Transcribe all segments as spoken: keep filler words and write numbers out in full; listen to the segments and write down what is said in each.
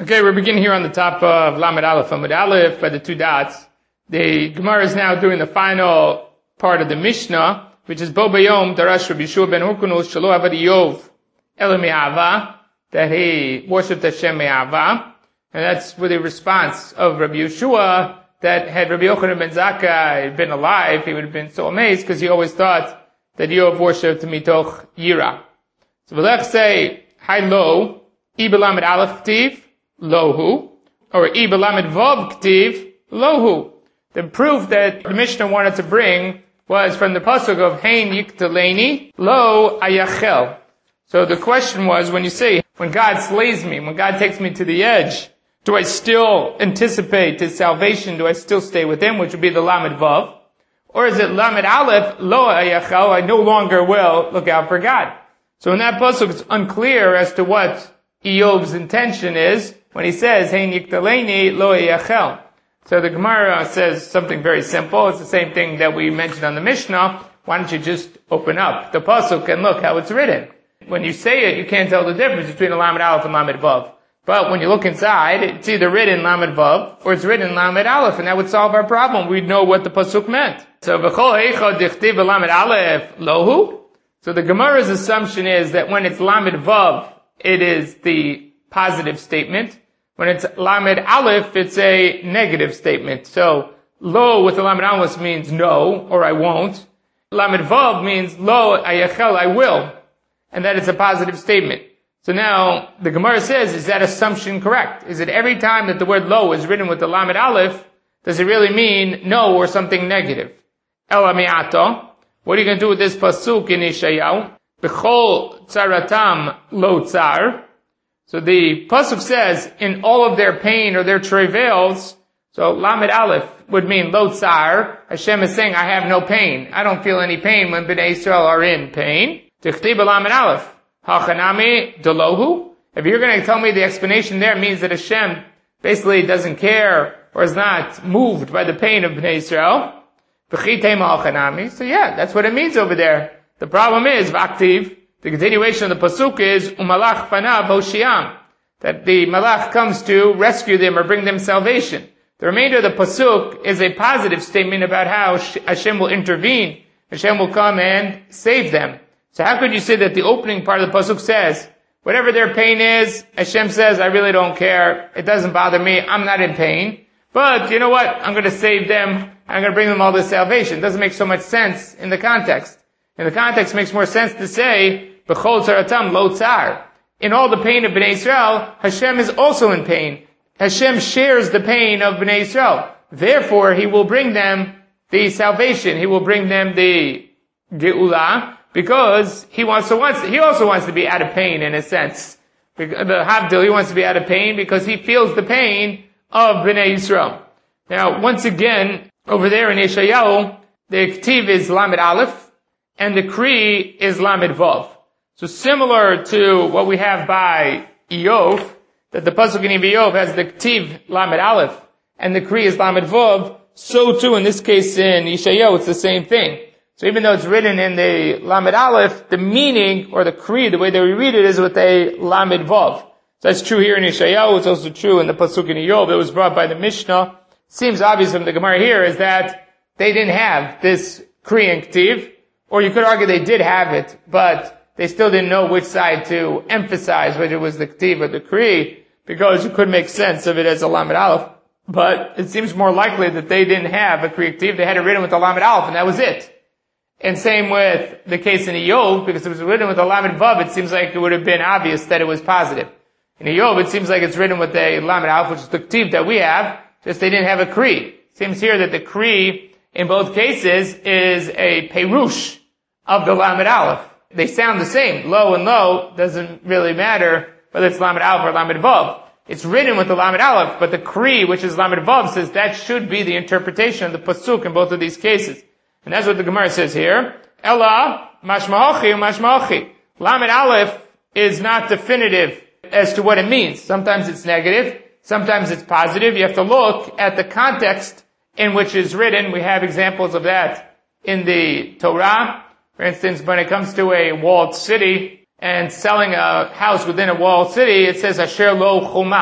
Okay, we're beginning here on the top of Lamed Aleph, Amud Aleph, by the two dots. The Gemara is now doing the final part of the Mishnah, which is Bo Bayom Darash Rabbi Yeshua ben Hurkunus Shelo Avad Iyov Ela Me'ava, that he worshipped Hashem Me'ava, and that's with a response of Rabbi Yeshua that had Rabbi Yochanan ben Zakkai been alive, he would have been so amazed because he always thought that Iyov worshipped Mitoch Yira. So we'll say Hi Lo Ibe Lamed Aleph K'tiv Lohu, or Ibe Lamed Vav K'tiv Lohu. The proof that the Mishnah wanted to bring was from the pasuk of Hein Yiktaleni Lo Ayachel. So the question was, when you say, when God slays me, when God takes me to the edge, do I still anticipate his salvation? Do I still stay with him, which would be the Lamed Vav? Or is it Lamed Aleph Lo Ayachel, I no longer will look out for God? So in that pasuk, it's unclear as to what Iyov's intention is when he says, Hein Yiktaleni Lo Ayachel. So the Gemara says something very simple. It's the same thing that we mentioned on the Mishnah. Why don't you just open up the pasuk and look how it's written? When you say it, you can't tell the difference between a Lamed Aleph and Lamed Vav. But when you look inside, it's either written Lamed Vav or it's written Lamed Aleph, and that would solve our problem. We'd know what the pasuk meant. So V'chol Eichad Dichtiv Lamed Aleph Lohu. So the Gemara's assumption is that when it's Lamed Vav, it is the positive statement. When it's Lamed Aleph, it's a negative statement. So, Lo with the Lamed Aleph means no, or I won't. Lamed Vav means Lo Ayachel, I will. And that is a positive statement. So now, the Gemara says, is that assumption correct? Is it every time that the word Lo is written with the Lamed Aleph, does it really mean no or something negative? Ela Me'ato. What are you going to do with this pasuk in Yeshayahu? B'chol tzaratam lo tzar. So the pasuk says, in all of their pain or their travails, so Lamed Aleph would mean lo tsar. Hashem is saying, I have no pain. I don't feel any pain when Bnei Israel are in pain. Tichti Lamed Aleph. Hachanami delohu. If you're going to tell me the explanation there means that Hashem basically doesn't care or is not moved by the pain of Bnei Israel. V'chitema hachanami. So yeah, that's what it means over there. The problem is, v'aktiv, the continuation of the pasuk is, umalach fanav hoshiam, that the malach comes to rescue them or bring them salvation. The remainder of the pasuk is a positive statement about how Hashem will intervene. Hashem will come and save them. So how could you say that the opening part of the pasuk says, whatever their pain is, Hashem says, I really don't care. It doesn't bother me. I'm not in pain. But you know what? I'm going to save them. I'm going to bring them all this salvation. It doesn't make so much sense in the context. In the context, it makes more sense to say, B'chol tzaratam lo tzar. In all the pain of Bnei Israel, Hashem is also in pain. Hashem shares the pain of Bnei Israel. Therefore, He will bring them the salvation. He will bring them the Geulah, because He wants to, wants, He also wants to be out of pain in a sense. The Havdil, He wants to be out of pain because He feels the pain of Bnei Israel. Now, once again, over there in Yeshayahu, the K'tiv is Lamed Aleph, and the Kri is Lamed Vav. So similar to what we have by Iyov, that the pasuk in Iyov has the K'tiv Lamed Aleph, and the Kri is Lamed Vav, so too in this case in Yeshayahu, it's the same thing. So even though it's written in the Lamed Aleph, the meaning, or the Kri, the way that we read it, is with a Lamed Vav. So that's true here in Yeshayahu, it's also true in the pasuk in Iyov. It was brought by the Mishnah. Seems obvious from the Gemara here is that they didn't have this Kri and K'tiv, or you could argue they did have it, but they still didn't know which side to emphasize, whether it was the K'tiv or the Kri, because you could make sense of it as a Lamed Aleph. But it seems more likely that they didn't have a Kri K'tiv, they had it written with a Lamed Aleph, and that was it. And same with the case in Iyov, because it was written with a Lamed Vav, it seems like it would have been obvious that it was positive. In Iyov, it seems like it's written with a Lamed Aleph, which is the K'tiv that we have, just they didn't have a Kri. It seems here that the Kri, in both cases, is a Perush of the Lamed Aleph. They sound the same. Lo and lo doesn't really matter whether it's Lamed Aleph or Lamed Vav. It's written with the Lamed Aleph, but the Kri, which is Lamed Vav, says that should be the interpretation of the pasuk in both of these cases. And that's what the Gemara says here. Ella mashmaochi mashmaochi. Lamed Aleph is not definitive as to what it means. Sometimes it's negative, sometimes it's positive. You have to look at the context in which it's written. We have examples of that in the Torah. For instance, when it comes to a walled city and selling a house within a walled city, it says Asher lo chuma. So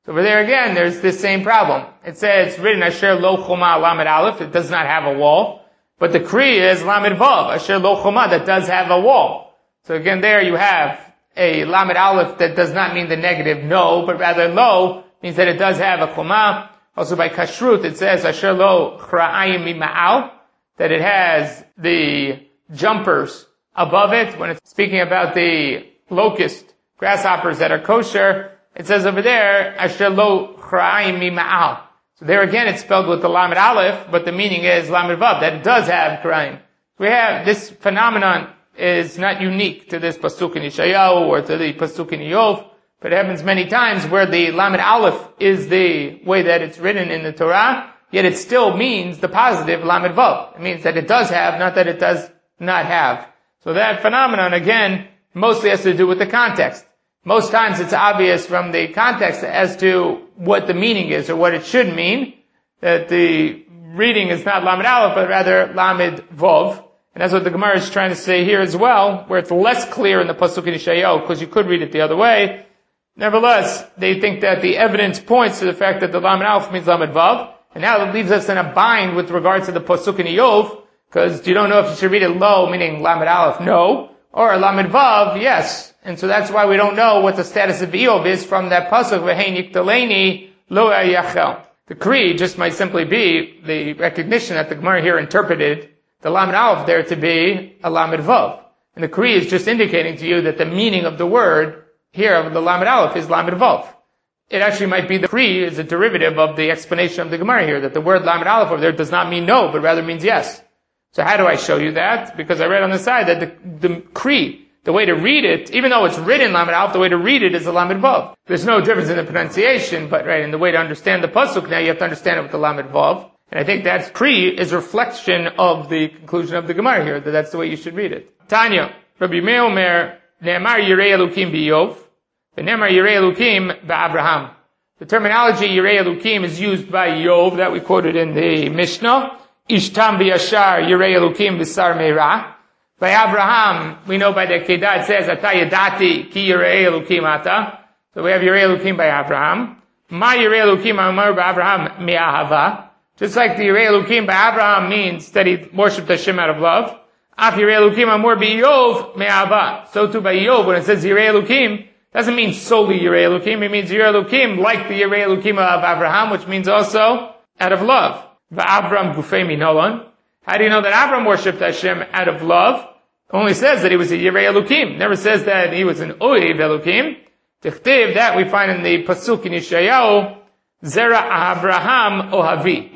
So over there again, there's this same problem. It says, it's written, Asher lo choma lamed aleph, it does not have a wall. But the Kri is lamed vav, Asher lo choma, that does have a wall. So again, there you have a lamed aleph that does not mean the negative no, but rather lo means that it does have a choma. Also by kashrut, it says, Asher lo chra'ayim mima'al, that it has the jumpers above it. When it's speaking about the locust, grasshoppers that are kosher, it says over there, Asher lo chra'ayim mima'al. So there again, it's spelled with the lamed aleph, but the meaning is lamed vav, that it does have chra'ayim. We have, this phenomenon is not unique to this pasuk in Yeshayahu or to the pasuk in Iyov, but it happens many times where the lamed aleph is the way that it's written in the Torah, yet it still means the positive lamed vav. It means that it does have, not that it does not have. So that phenomenon, again, mostly has to do with the context. Most times it's obvious from the context as to what the meaning is or what it should mean, that the reading is not lamed aleph, but rather lamed vav. And that's what the Gemara is trying to say here as well, where it's less clear in the pasuk in Yeshayahu, because you could read it the other way. Nevertheless, they think that the evidence points to the fact that the lamed aleph means lamed vav, and now it leaves us in a bind with regards to the pasuk in Iyov, because you don't know if you should read it lo, meaning lamed aleph, no, or lamed vav, yes. And so that's why we don't know what the status of Iyov is from that pasuk, v'hei niktaleni lo yachel. The Kri just might simply be the recognition that the Gemara here interpreted the lamed aleph there to be a lamed vav. And the Kri is just indicating to you that the meaning of the word here of the lamed aleph is lamed vav. It actually might be the Kri is a derivative of the explanation of the Gemara here, that the word lamed aleph over there does not mean no, but rather means yes. So how do I show you that? Because I read on the side that the, the Kri, the way to read it, even though it's written lamed aleph, the way to read it is a lamed vav. There's no difference in the pronunciation, but right, in the way to understand the pasuk, now you have to understand it with the lamed vav. And I think that Kri is reflection of the conclusion of the Gemara here, that that's the way you should read it. Tanya, Rabbi Meir Omer, Ne'emar Yirei Elukim b'Iyov, v'Ne'emar Yirei Elukim b'Avraham. The terminology Yirei Elukim is used by Iyov, that we quoted in the Mishnah. Ishtam v'Yashar Yirei Elukim v'Sar Meirah. By Avraham, we know by the Kedah it says, Ata Yadati ki Yirei Elukim ata. So we have Yirei Elukim by Avraham. Ma Yirei Elukim amar b'Avraham mi'ahava. Just like the Yirei Elukim by Avraham means that he worshipped Hashem out of love. Af Yirei Elukim amor b'Iyov me'ahava. So too by Iyov, when it says Yirei Elukim, doesn't mean solely Yirei Elukim. It means Yirei Elukim like the Yirei Elukim of Avraham, which means also out of love. V'Avram gufei minolon. How do you know that Avram worshipped Hashem out of love? It only says that he was a Yirei Elukim. Never says that he was an Oyev Elukim. Tichtiv, that we find in the pasuk in Yeshayahu, Zera Avraham Ohavi.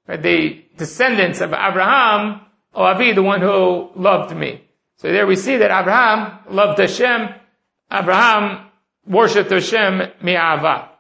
The descendants of Abraham, Ohavi, the one who loved me. So there we see that Abraham loved Hashem. Abraham worshipped Hashem mi'ava.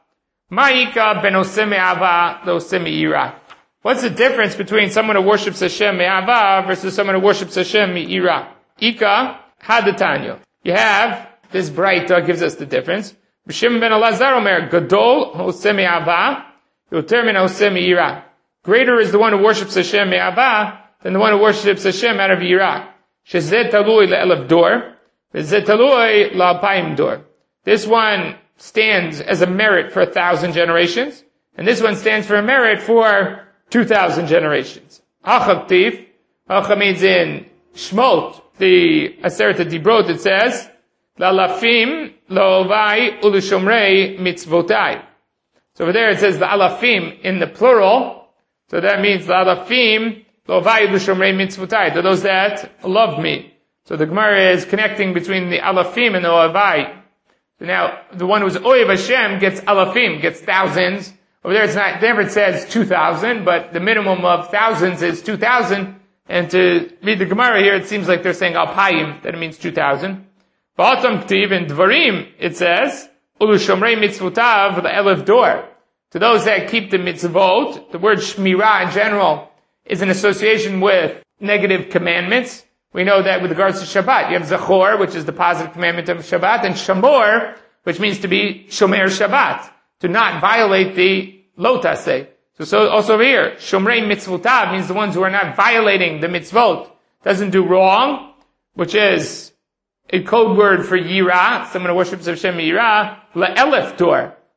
Ma'ika ben oseh mi'ava l'oseh mi'ira. What's the difference between someone who worships Hashem mi'ava versus someone who worships Hashem mi'ira? Ika hadatanya. You have, this Braita gives us the difference. B'Shimon ben Elazar omer, Gadol oseh mi'ava, yoter min oseh mi'ira. Greater is the one who worships Hashem me'ava than the one who worships Hashem out of yirah. Shezeh talui le'elef dor, v'zeh talui la'alpayim dor. This one stands as a merit for a thousand generations, and this one stands for a merit for two thousand generations. Achaktiv, Acha means in Shmot, the Aseret Dibrot, it says, La'alafim lo'ovai u'l'shomrei mitzvotai. So over there it says the alafim in the plural. So that means the alafim lo'ovai u'l'shomrei mitzvotai, to those that love me. So the Gemara is connecting between the alafim and the oavai. So now, the one who's oyev Hashem gets alafim, gets thousands. Over there it's not, never it says two thousand, but the minimum of thousands is two thousand. And to read the Gemara here, it seems like they're saying alpayim, that it means two thousand. Ba'atam k'tiv, in Dvarim, it says, Ulu shomrei mitzvotav le'elef dor. To those that keep the mitzvot, the word shmirah in general is an association with negative commandments. We know that with regards to Shabbat, you have Zachor, which is the positive commandment of Shabbat, and Shamor, which means to be Shomer Shabbat, to not violate the Lotase. So, so also over here, Shomrei Mitzvotav means the ones who are not violating the mitzvot, doesn't do wrong, which is a code word for Yirah, someone who worships Hashem Yirah, Le'elef Dor.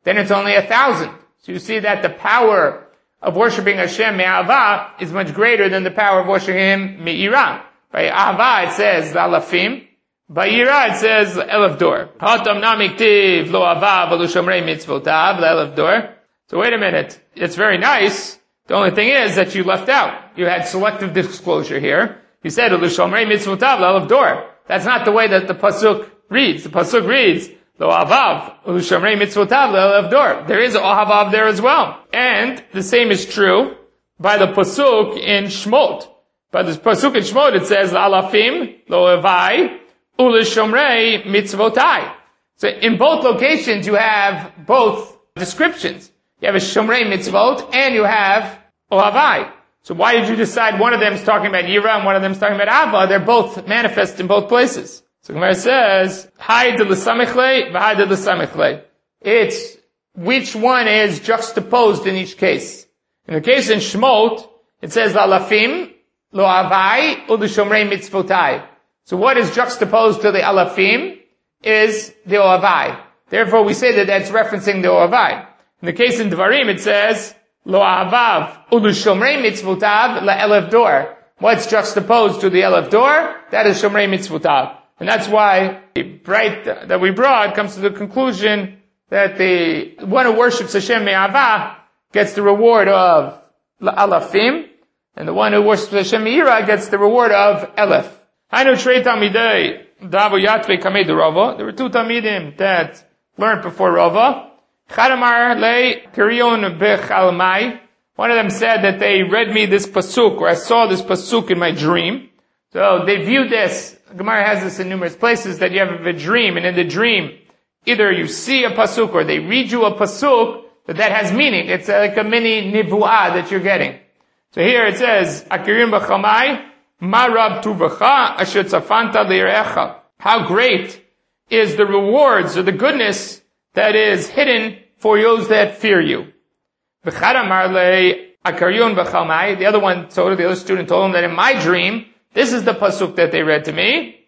then it's only a thousand. So you see that the power of worshiping Hashem me'ahava is much greater than the power of worshiping Him me'ira. By ahava it says alafim, by ira it says elef dor. Hatam namiktiv lo ahava v'lo shomrei mitzvotav elef dor. So wait a minute, it's very nice. The only thing is that you left out. You had selective disclosure here. You said lo shomrei mitzvotav elef dor. That's not the way that the pasuk reads. The pasuk reads lo ahavav v'lo shomrei mitzvotav elef dor. There is ahavav there as well. And the same is true by the pasuk in Shmot. By the pasuk in Shmot it says alafim lo evai u'lishomrei mitzvotai. So in both locations you have both descriptions. You have a shomrei mitzvot and you have ohavai. So why did you decide one of them is talking about yira and one of them is talking about ava? They're both manifest in both places. So Gemara says, Hai de l'samichle, v'hai de l'samichle. It's which one is juxtaposed in each case. In the case in Shmot, it says alafim, lo avai, u'l'shomrei mitzvotai. So what is juxtaposed to the alafim is the ohavai. Therefore we say that that's referencing the ohavai. In the case in Dvarim it says, lo ahavav, u'l'shomrei mitzvotav, la'elef dor. What's juxtaposed to the elef dor? That is shomrei mitzvotav. And that's why the bright that we brought comes to the conclusion that the one who worships Hashem me'ahava gets the reward of alafim, and the one who worships Hashem me'ira gets the reward of elef. Hainu trei talmidei davu yatvei kamei de Rava. There were two talmidim that learned before Rava. Chadamar le kirion bechalmai. One of them said that they read me this pasuk, or I saw this pasuk in my dream. So they viewed this. Gemara has this in numerous places, that you have a dream, and in the dream, either you see a pasuk or they read you a pasuk, but that has meaning. It's like a mini nivu'ah that you're getting. So here it says, Akirim b'chamai, ma rav tuvacha, asher tzafanta li'recha. How great is the rewards or the goodness that is hidden for those that fear you. V'chadamar le Akarion b'chamai. The other one told, the other student told him that in my dream, this is the pasuk that they read to me.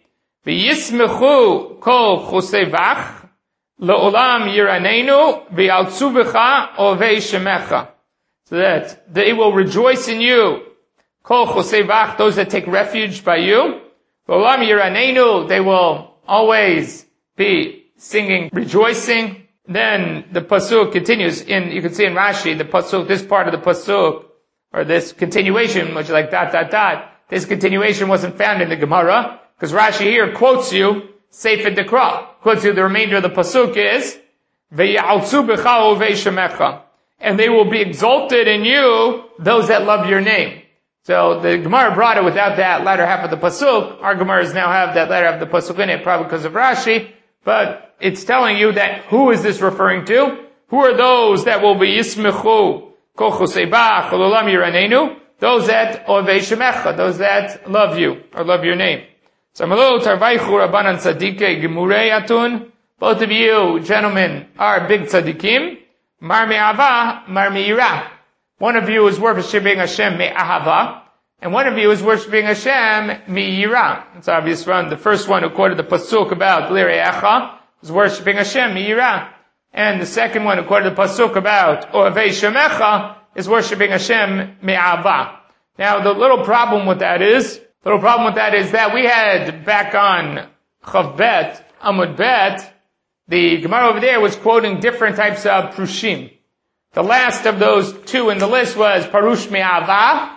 V'yismechu kol chosevach le'olam yiranenu v'yaltzu b'cha ovei shemecha. So that they will rejoice in you. Kol chosevach, those that take refuge by you. V'olam yiranenu, they will always be singing, rejoicing. Then the pasuk continues in, you can see in Rashi, the pasuk, this part of the pasuk, or this continuation, which is like dot, dot, dot, this continuation wasn't found in the Gemara, because Rashi here quotes you, Sefer Dekra, quotes you the remainder of the pasuk is, Ve'ya'altzu b'cha ovei shemecha. And they will be exalted in you, those that love your name. So the Gemara brought it without that latter half of the pasuk. Our Gemaras now have that latter half of the pasuk in it, probably because of Rashi, but it's telling you that who is this referring to? Who are those that will be yismechu, kol chosebach, olam yiranenu? Those that ovei shemecha, those that love you, or love your name. Samalo tarvaychu rabbanan tzadikei gemurei atun. Both of you, gentlemen, are big tzadikim. Mar me'ava, mar me'ira. One of you is worshiping Hashem me'ahava, and one of you is worshiping Hashem me'ira. It's obvious from the first one who quoted the pasuk about li're'echa is worshiping Hashem me'ira, and the second one who quoted the pasuk about ovei shemecha is worshiping Hashem me'ava. Now the little problem with that is, the little problem with that is that we had back on Chav Bet, Amud Bet, the Gemara over there was quoting different types of prushim. The last of those two in the list was Parush me'ava,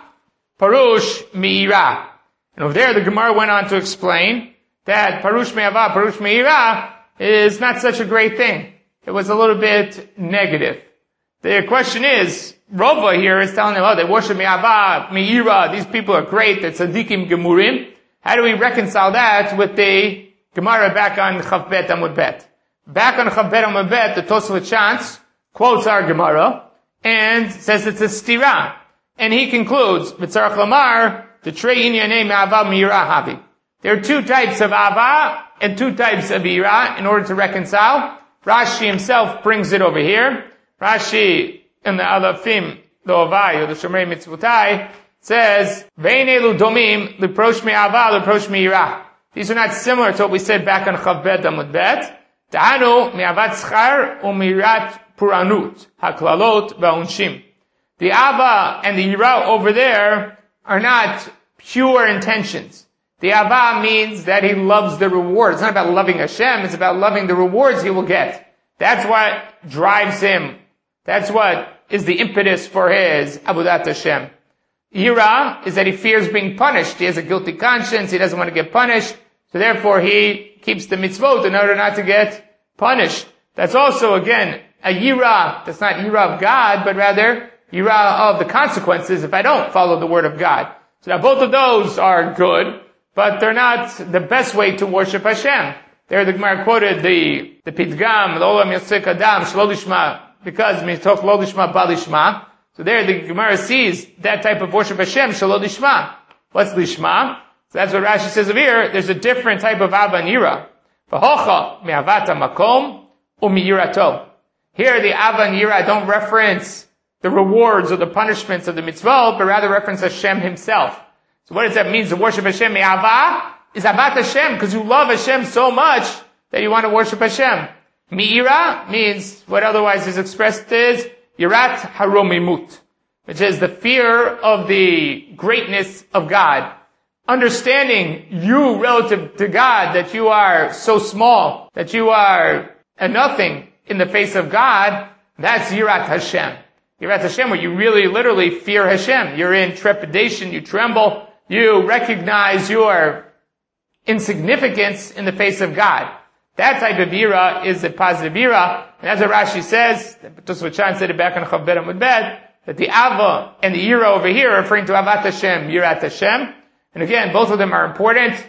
Parush me'ira. And over there the Gemara went on to explain that Parush me'ava, Parush me'ira is not such a great thing. It was a little bit negative. The question is, Rava here is telling them, oh, they worship me'ava, me'ira, these people are great, they're tzadikim gemurim. How do we reconcile that with the Gemara back on Chav Bet Amud Bet? Back on Chav Bet Amud Bet, the Tosafot Shantz quotes our Gemara and says it's a stira. And he concludes, V'tzarach lamar, the trei inyanei me'ava me'ira havi. There are two types of ava and two types of ira in order to reconcile. Rashi himself brings it over here. Rashi in the Alafim, the Ovai, or the Shomrei Mitzvotai, says, Ve'in elu domim, l'prosh me'ava, l'prosh me'ira. These are not similar to what we said back on Chav Bet Amud Bet. Ta'anu me'avat schar u'mirat puranut, haklalot, va'unshim. The ava and the yira over there are not pure intentions. The ava means that he loves the reward. It's not about loving Hashem, it's about loving the rewards he will get. That's what drives him. That's what is the impetus for his Abudat Hashem. Yira is that he fears being punished. He has a guilty conscience, he doesn't want to get punished, so therefore he keeps the mitzvot in order not to get punished. That's also, again, a yira. That's not yira of God, but rather yira of the consequences if I don't follow the word of God. So now both of those are good, but they're not the best way to worship Hashem. There the Gemara quoted the, the Pidgam, L'olam Yosek Adam, Shlo Lishma, because mitoch lo lishma ba lishma. So there the Gemara sees that type of worship Hashem, Shlo Lishma. What's Lishma? So that's what Rashi says over here. There's a different type of Ava and Yira. V'hocha me'avata makom u'miyirato. Here the Ava and Yira don't reference the rewards or the punishments of the mitzvah, but rather reference Hashem himself. So what does that mean to worship Hashem? Me'ava is Avat Hashem, because you love Hashem so much that you want to worship Hashem. Mi'ira means what otherwise is expressed as Yirat Haromimut, which is the fear of the greatness of God. Understanding you relative to God, that you are so small, that you are a nothing in the face of God, that's Yirat Hashem. Yirat Hashem, where you really literally fear Hashem. You're in trepidation, you tremble, you recognize your insignificance in the face of God. That type of yira is a positive yira, and as Rashi says, Tosfot said it back on Chav Bet Amud Bet, that the ava and the yira over here are referring to Avat Hashem, Yirat Hashem, and again, both of them are important.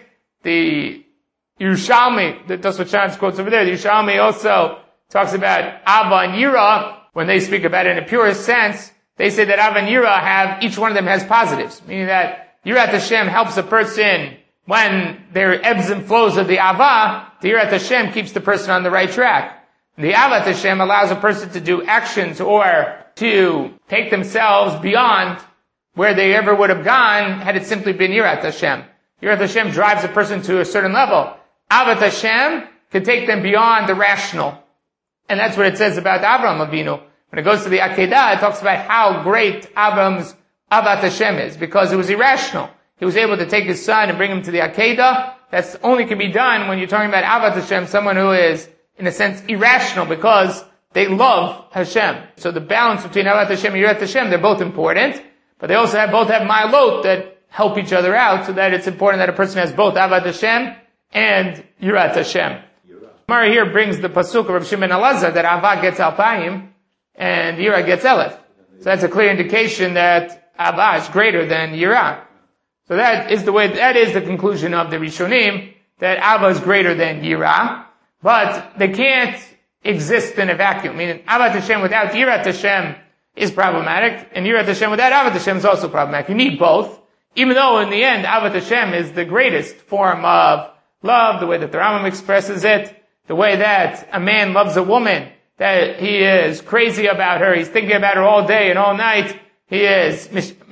The Yerushalmi, the Tosfot quotes over there, the Yerushalmi also talks about ava and yira. When they speak about it in a purest sense, they say that ava and yira have, each one of them has positives, meaning that Yirat Hashem helps a person when there are ebbs and flows of the ava. The Yirat Hashem keeps the person on the right track. The Avat Hashem allows a person to do actions or to take themselves beyond where they ever would have gone had it simply been Yirat Hashem. Yirat Hashem drives a person to a certain level. Avat Hashem can take them beyond the rational. And that's what it says about Avraham Avinu. When it goes to the Akedah, it talks about how great Avram's Avat Hashem is, because it was irrational. He was able to take his son and bring him to the Akedah. That's only can be done when you're talking about Avat Hashem, someone who is, in a sense, irrational, because they love Hashem. So the balance between Avat Hashem and Yirat Hashem, they're both important, but they also have, both have ma'alot that help each other out, so that it's important that a person has both Avat Hashem and Yirat Hashem. Gemara here brings the pasuk of Rav Shimon Elazar that Ava gets Alpayim and Yira gets Elef. So that's a clear indication that Ava is greater than Yira. So that is the way, that is the conclusion of the Rishonim, that Ava is greater than Yira, but they can't exist in a vacuum. Meaning, Avat Hashem without Yirat Hashem is problematic, and Yirat Hashem without Avat Hashem is also problematic. You need both, even though in the end, Avat Hashem is the greatest form of love, the way that the Rambam expresses it, the way that a man loves a woman, that he is crazy about her, he's thinking about her all day and all night, he is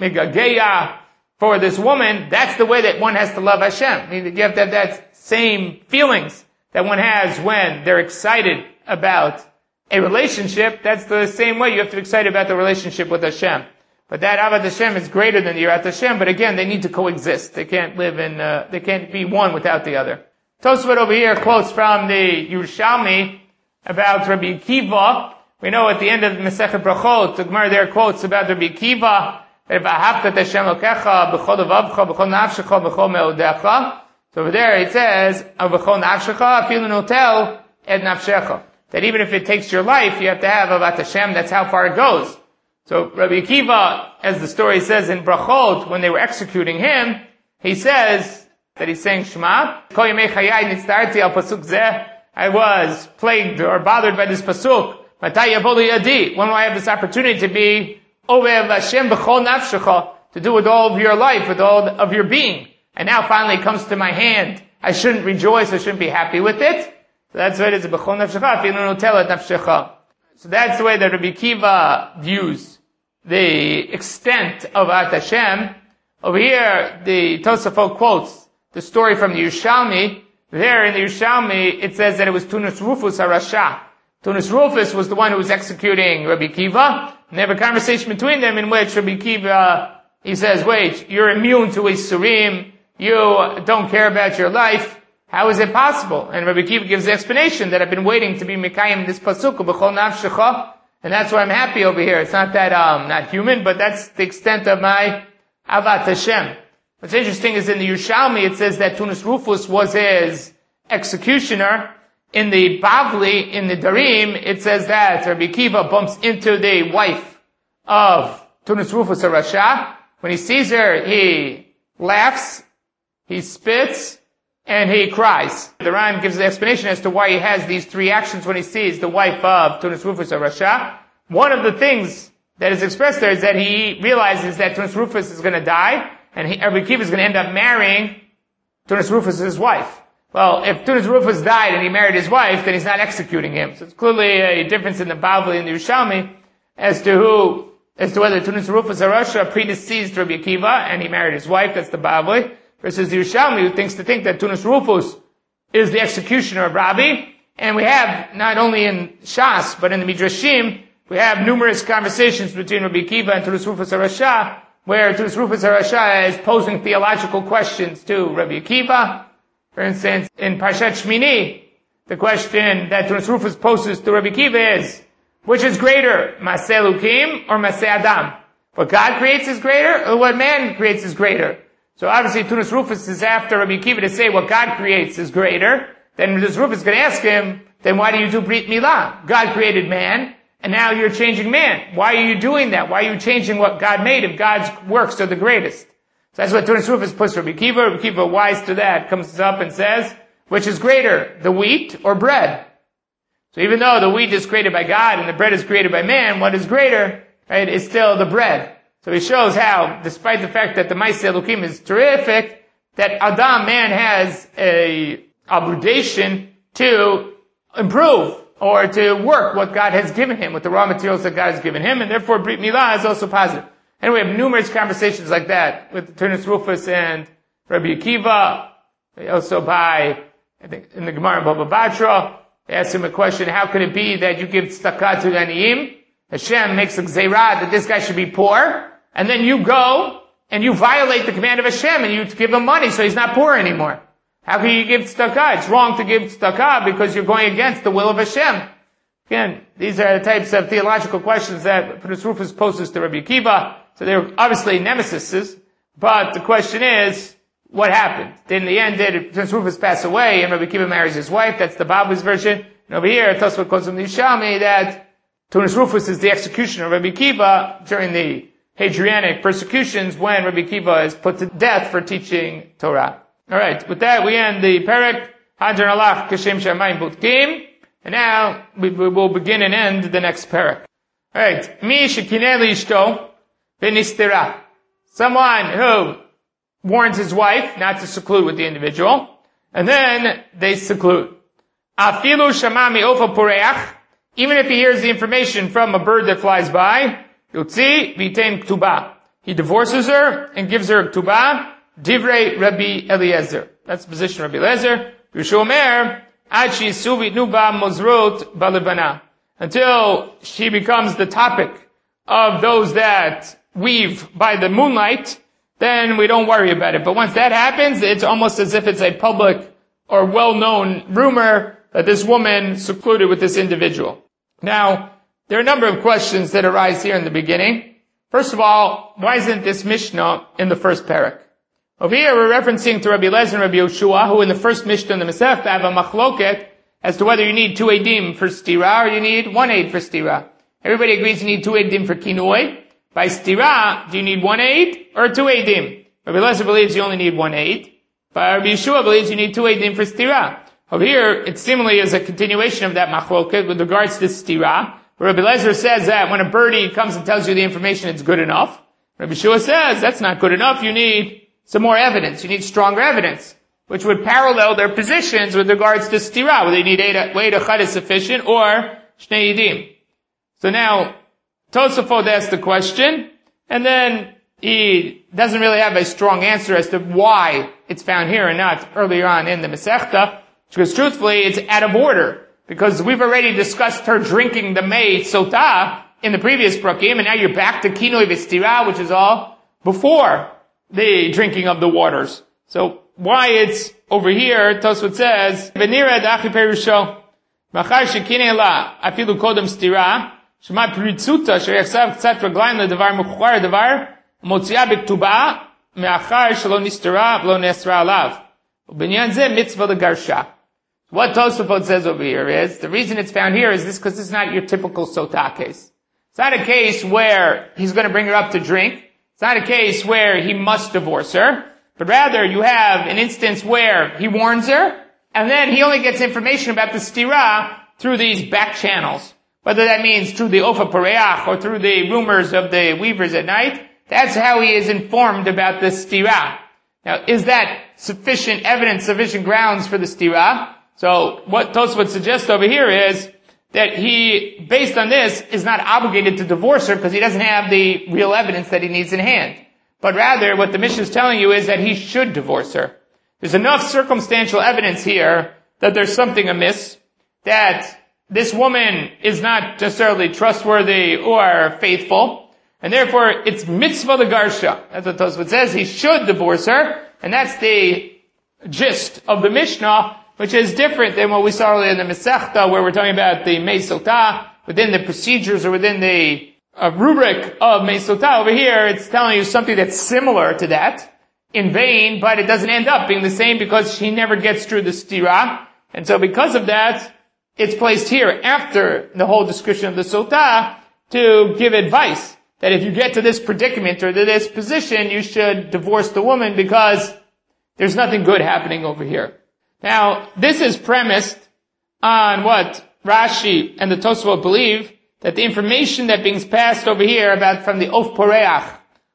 migageya for this woman. That's the way that one has to love Hashem. I mean, you have to have that same feelings that one has when they're excited about a relationship. That's the same way you have to be excited about the relationship with Hashem. But that Avat Hashem is greater than the Yirat Hashem, but again, they need to coexist. They can't live in, uh, they can't be one without the other. Tosfot over here quotes from the Yerushalmi about Rabbi Akiva. We know at the end of the Masechet Brachot, the Gemara there quotes about Rabbi Akiva, that V'ahavta et Hashem Elokecha b'chol levavcha b'chol nafshecha b'chol me'odecha. So over there it says, b'chol nafshecha afilu notel et nafshecha. That even if it takes your life, you have to have Avat Hashem. That's how far it goes. So Rabbi Akiva, as the story says in Brachot, when they were executing him, he says that he's saying Shema. I was plagued or bothered by this pasuk. When will I have this opportunity to be Ovev Hashem b'chol nafshecha, to do with all of your life, with all of your being? And now finally it comes to my hand. I shouldn't rejoice, I shouldn't be happy with it. So that's what it is, b'chol nafshecha, afilu notel et nafshecha. So that's the way that Rabbi Akiva views the extent of Avat Hashem. Over here, the Tosafot quotes the story from the Yerushalmi. There in the Yerushalmi, it says that it was Tunus Rufus HaRasha. Tunis Rufus was the one who was executing Rabbi Akiva. And they have a conversation between them in which Rabbi Akiva, he says, wait, you're immune to Isurim. You don't care about your life. How is it possible? And Rabbi Akiva gives the explanation that I've been waiting to be Mekayim this pasuk, b'chol nafshecha, and that's why I'm happy over here. It's not that, um, not human, but that's the extent of my Avat Hashem. What's interesting is in the Yerushalmi, it says that Tunis Rufus was his executioner. In the Bavli, in the Darim, it says that Rabbi Akiva bumps into the wife of Tunis Rufus HaRasha. When he sees her, he laughs, he spits, and he cries. The Ram gives the explanation as to why he has these three actions when he sees the wife of Tunis Rufus HaRasha. One of the things that is expressed there is that he realizes that Tunis Rufus is going to die, and he, Rabbi Akiva is going to end up marrying Tunis Rufus' wife. Well, if Tunis Rufus died and he married his wife, then he's not executing him. So it's clearly a difference in the Bavli and the Yerushalmi as to who, as to whether Tunis Rufus HaRasha predeceased Rabbi Akiva and he married his wife, that's the Bavli, versus the Yerushalmi who thinks to think that Tunis Rufus is the executioner of Rabbi. And we have, not only in Shas, but in the Midrashim, we have numerous conversations between Rabbi Akiva and Tunis Rufus HaRasha, where Tunis Rufus HaRasha is posing theological questions to Rabbi Akiva. For instance, in Parshat Shmini, the question that Tunis Rufus poses to Rabbi Akiva is, which is greater, Maseh Elukim or Maseh Adam? What God creates is greater, or what man creates is greater? So obviously Tunis Rufus is after Rabbi Akiva to say what God creates is greater. Then Tunis Rufus is going to ask him, then why do you do Brit Milah? God created man, and now you're changing man. Why are you doing that? Why are you changing what God made if God's works are the greatest? So that's what Tunis Rufus puts Rabbi Akiva. Rabbi Akiva, wise to that, comes up and says, which is greater, the wheat or bread? So even though the wheat is created by God and the bread is created by man, what is greater, right, is still the bread. So he shows how, despite the fact that the Maseh Elukim is terrific, that Adam, man, has a obligation to improve or to work what God has given him with the raw materials that God has given him, and therefore Brit Milah is also positive. And we have numerous conversations like that with Tunis Rufus and Rabbi Akiva. Also by, I think, in the Gemara in Baba Batra, they asked him a question, how could it be that you give tzedakah to the Aniyim? Hashem makes a gzeirah that this guy should be poor, and then you go and you violate the command of Hashem and you give him money so he's not poor anymore. How can you give tzedakah? It's wrong to give tzedakah because you're going against the will of Hashem. Again, these are the types of theological questions that Tunis Rufus poses to Rabbi Akiva. So they're obviously nemesises, but the question is, what happened? In the end, did Tunis Rufus pass away and Rabbi Akiva marries his wife? That's the Bavli's version. And over here, Tosfot quotes from the Yerushalmi that Tunis Rufus is the executioner of Rabbi Akiva during the Hadrianic persecutions when Rabbi Akiva is put to death for teaching Torah. Alright, with that we end the Perek, Hadran Alach Kashem Shamayim Butkim, and now we, we will begin and end the next Perek. Alright, Mi Shekineh Lishto, Benistira. Someone who warns his wife not to seclude with the individual, and then they seclude. Afilu Shamami Ofa Pureach, even if he hears the information from a bird that flies by, Yotzi V'Tein Ktubah. He divorces her and gives her Ktubah, Divrei Rabbi Eliezer. That's the position of Rabbi Eliezer. Yeshua Omer, Ad She'isu V'Yitnu Ba Mozrot Balebana. Until she becomes the topic of those that weave by the moonlight, then we don't worry about it. But once that happens, it's almost as if it's a public or well-known rumor that this woman secluded with this individual. Now, there are a number of questions that arise here in the beginning. First of all, why isn't this Mishnah in the first parak? Over here, we're referencing to Rabbi Eliezer and Rabbi Yoshua, who in the first Mishnah in the Masechta have a machloket as to whether you need two edim for stira or you need one aid for stira. Everybody agrees you need two edim for kinoi. By stira, do you need one aid or two edim? Rabbi Eliezer believes you only need one aid. But Rabbi Yoshua believes you need two edim for stira. Over here, it seemingly is a continuation of that machloket with regards to stira. Rabbi Eliezer says that when a birdie comes and tells you the information, it's good enough. Rabbi Yoshua says that's not good enough. You need some more evidence. You need stronger evidence, which would parallel their positions with regards to stira, whether you need wait achad is sufficient or shnei edim. So now, Tosafot asks the question, and then he doesn't really have a strong answer as to why it's found here and not earlier on in the Masechta, because truthfully, it's out of order. because we've already discussed her drinking the Mei Sotah in the previous Prakim, and now you're back to Kinoi V'Stira, which is all before the drinking of the waters. So why it's over here, Tosfot says, V'nira d'Achi Perusho, Machar shekinei la, afilu kodem stira, shema pritzuta, sheyachsav k'tzat raglayim ledavar mukhar davar, motzia b'ktuba, me'achar shelo nistira, v'lo nesra alav. U'binyan zeh mitzvah legarsha. What Tosfot says over here is, the reason it's found here is this because it's not your typical sotah case. It's not a case where he's going to bring her up to drink. It's not a case where he must divorce her. But rather, you have an instance where he warns her, and then he only gets information about the stira through these back channels. Whether that means through the ofa pareach or through the rumors of the weavers at night, that's how he is informed about the stira. Now, is that sufficient evidence, sufficient grounds for the stira? So, what Tosfot suggests over here is that he, based on this, is not obligated to divorce her because he doesn't have the real evidence that he needs in hand. But rather, what the Mishnah is telling you is that he should divorce her. There's enough circumstantial evidence here that there's something amiss, that this woman is not necessarily trustworthy or faithful, and therefore it's mitzvah legarsha. That's what Tosfot says. He should divorce her, and that's the gist of the Mishnah, which is different than what we saw earlier in the Masechta, where we're talking about the Mei Sotah, within the procedures or within the uh, rubric of Mei Sotah. Over here, it's telling you something that's similar to that, in vain, but it doesn't end up being the same because she never gets through the stira. And so because of that, it's placed here after the whole description of the Sotah to give advice that if you get to this predicament or to this position, you should divorce the woman because there's nothing good happening over here. Now, this is premised on what Rashi and the Tosfot believe, that the information that being passed over here about from the Of Poreach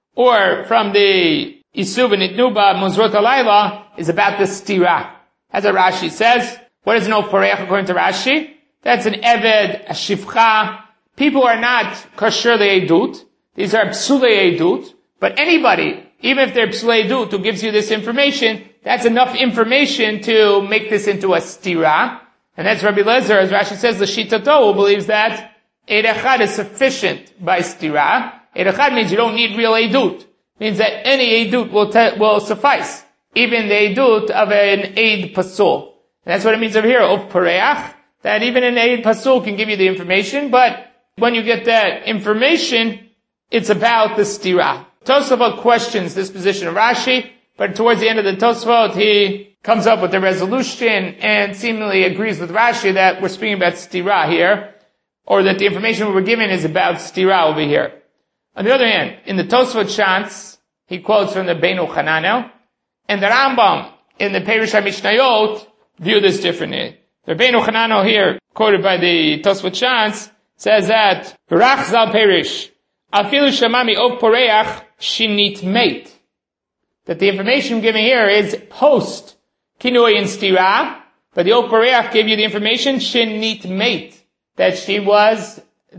or from the Isuv and Itnuba Mozrot Alayla is about the stira. As a Rashi says, what is an Of Poreach according to Rashi? That's an Eved, a Shivcha. People are not kosher le'edut. These are psule edut. But anybody, even if they're psule edut, who gives you this information, that's enough information to make this into a stira. And that's Rabbi Lezer, as Rashi says, the Shitato, who believes that Eid Echad is sufficient by stira. Eid Echad means you don't need real edut. Means that any edut will te- will suffice. Even the edut of an Eid Pasul. And that's what it means over here, of Pareach, that even an Eid Pasul can give you the information, but when you get that information, it's about the stira. Tosafot questions this position of Rashi, but towards the end of the Tosafot, he comes up with a resolution and seemingly agrees with Rashi that we're speaking about stira here, or that the information we were given is about stira over here. On the other hand, in the Tosafot Shantz, he quotes from the Beinu Chananel, and the Rambam in the Perush HaMishnayot view this differently. The Beinu Chananel here, quoted by the Tosafot Shantz, says that Rach Zal Perish, Afilu Shamami Of Poreach Shinit Mate. That the information given here is post Kinoi and Stira, but the Of Poreach gave you the information Shinit Mate, that she was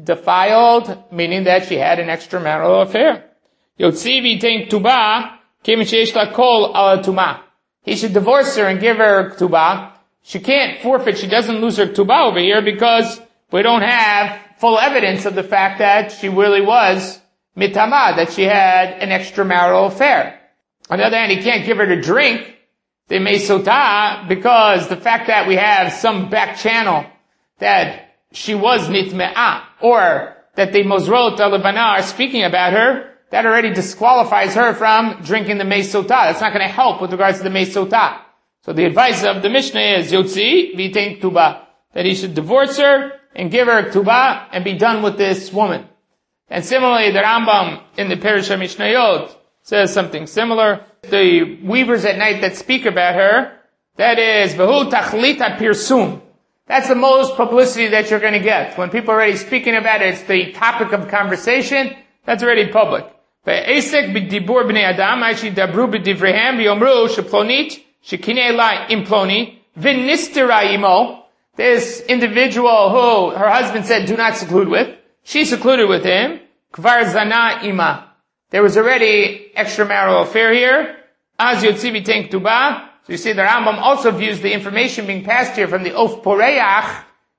defiled, meaning that she had an extramarital affair. Yotzi v'itein k'tuba kim sheyesh la kol ala tuma. He should divorce her and give her k'tuba. She can't forfeit, she doesn't lose her k'tuba over here because we don't have full evidence of the fact that she really was mitama, that she had an extramarital affair. On the other hand, he can't give her to drink the Mei Sotah because the fact that we have some back channel that she was nitme'ah, or that the Mozrot Alevana are speaking about her, that already disqualifies her from drinking the Mei Sotah. That's not going to help with regards to the Mei Sotah. So the advice of the Mishnah is, Yotzi v'itein k'tuba, that he should divorce her and give her k'tuba and be done with this woman. And similarly, the Rambam in the Perush HaMishnayot says something similar. The weavers at night that speak about her, that is, V'hu tachlita pirsum. That's the most publicity that you're going to get. When people are already speaking about it, it's the topic of conversation, that's already public. Ve'esek b'dibur b'nei adam, actually dabru b'divrehem, v'yomru sheplonit, shekinei la imploni, v'nistera imo. This individual who her husband said do not seclude with, she secluded with him, kvar zana ima. There was already extramarital affair here. Az yotzi v'itein k'tuba. So you see the Rambam also views the information being passed here from the Of Poreach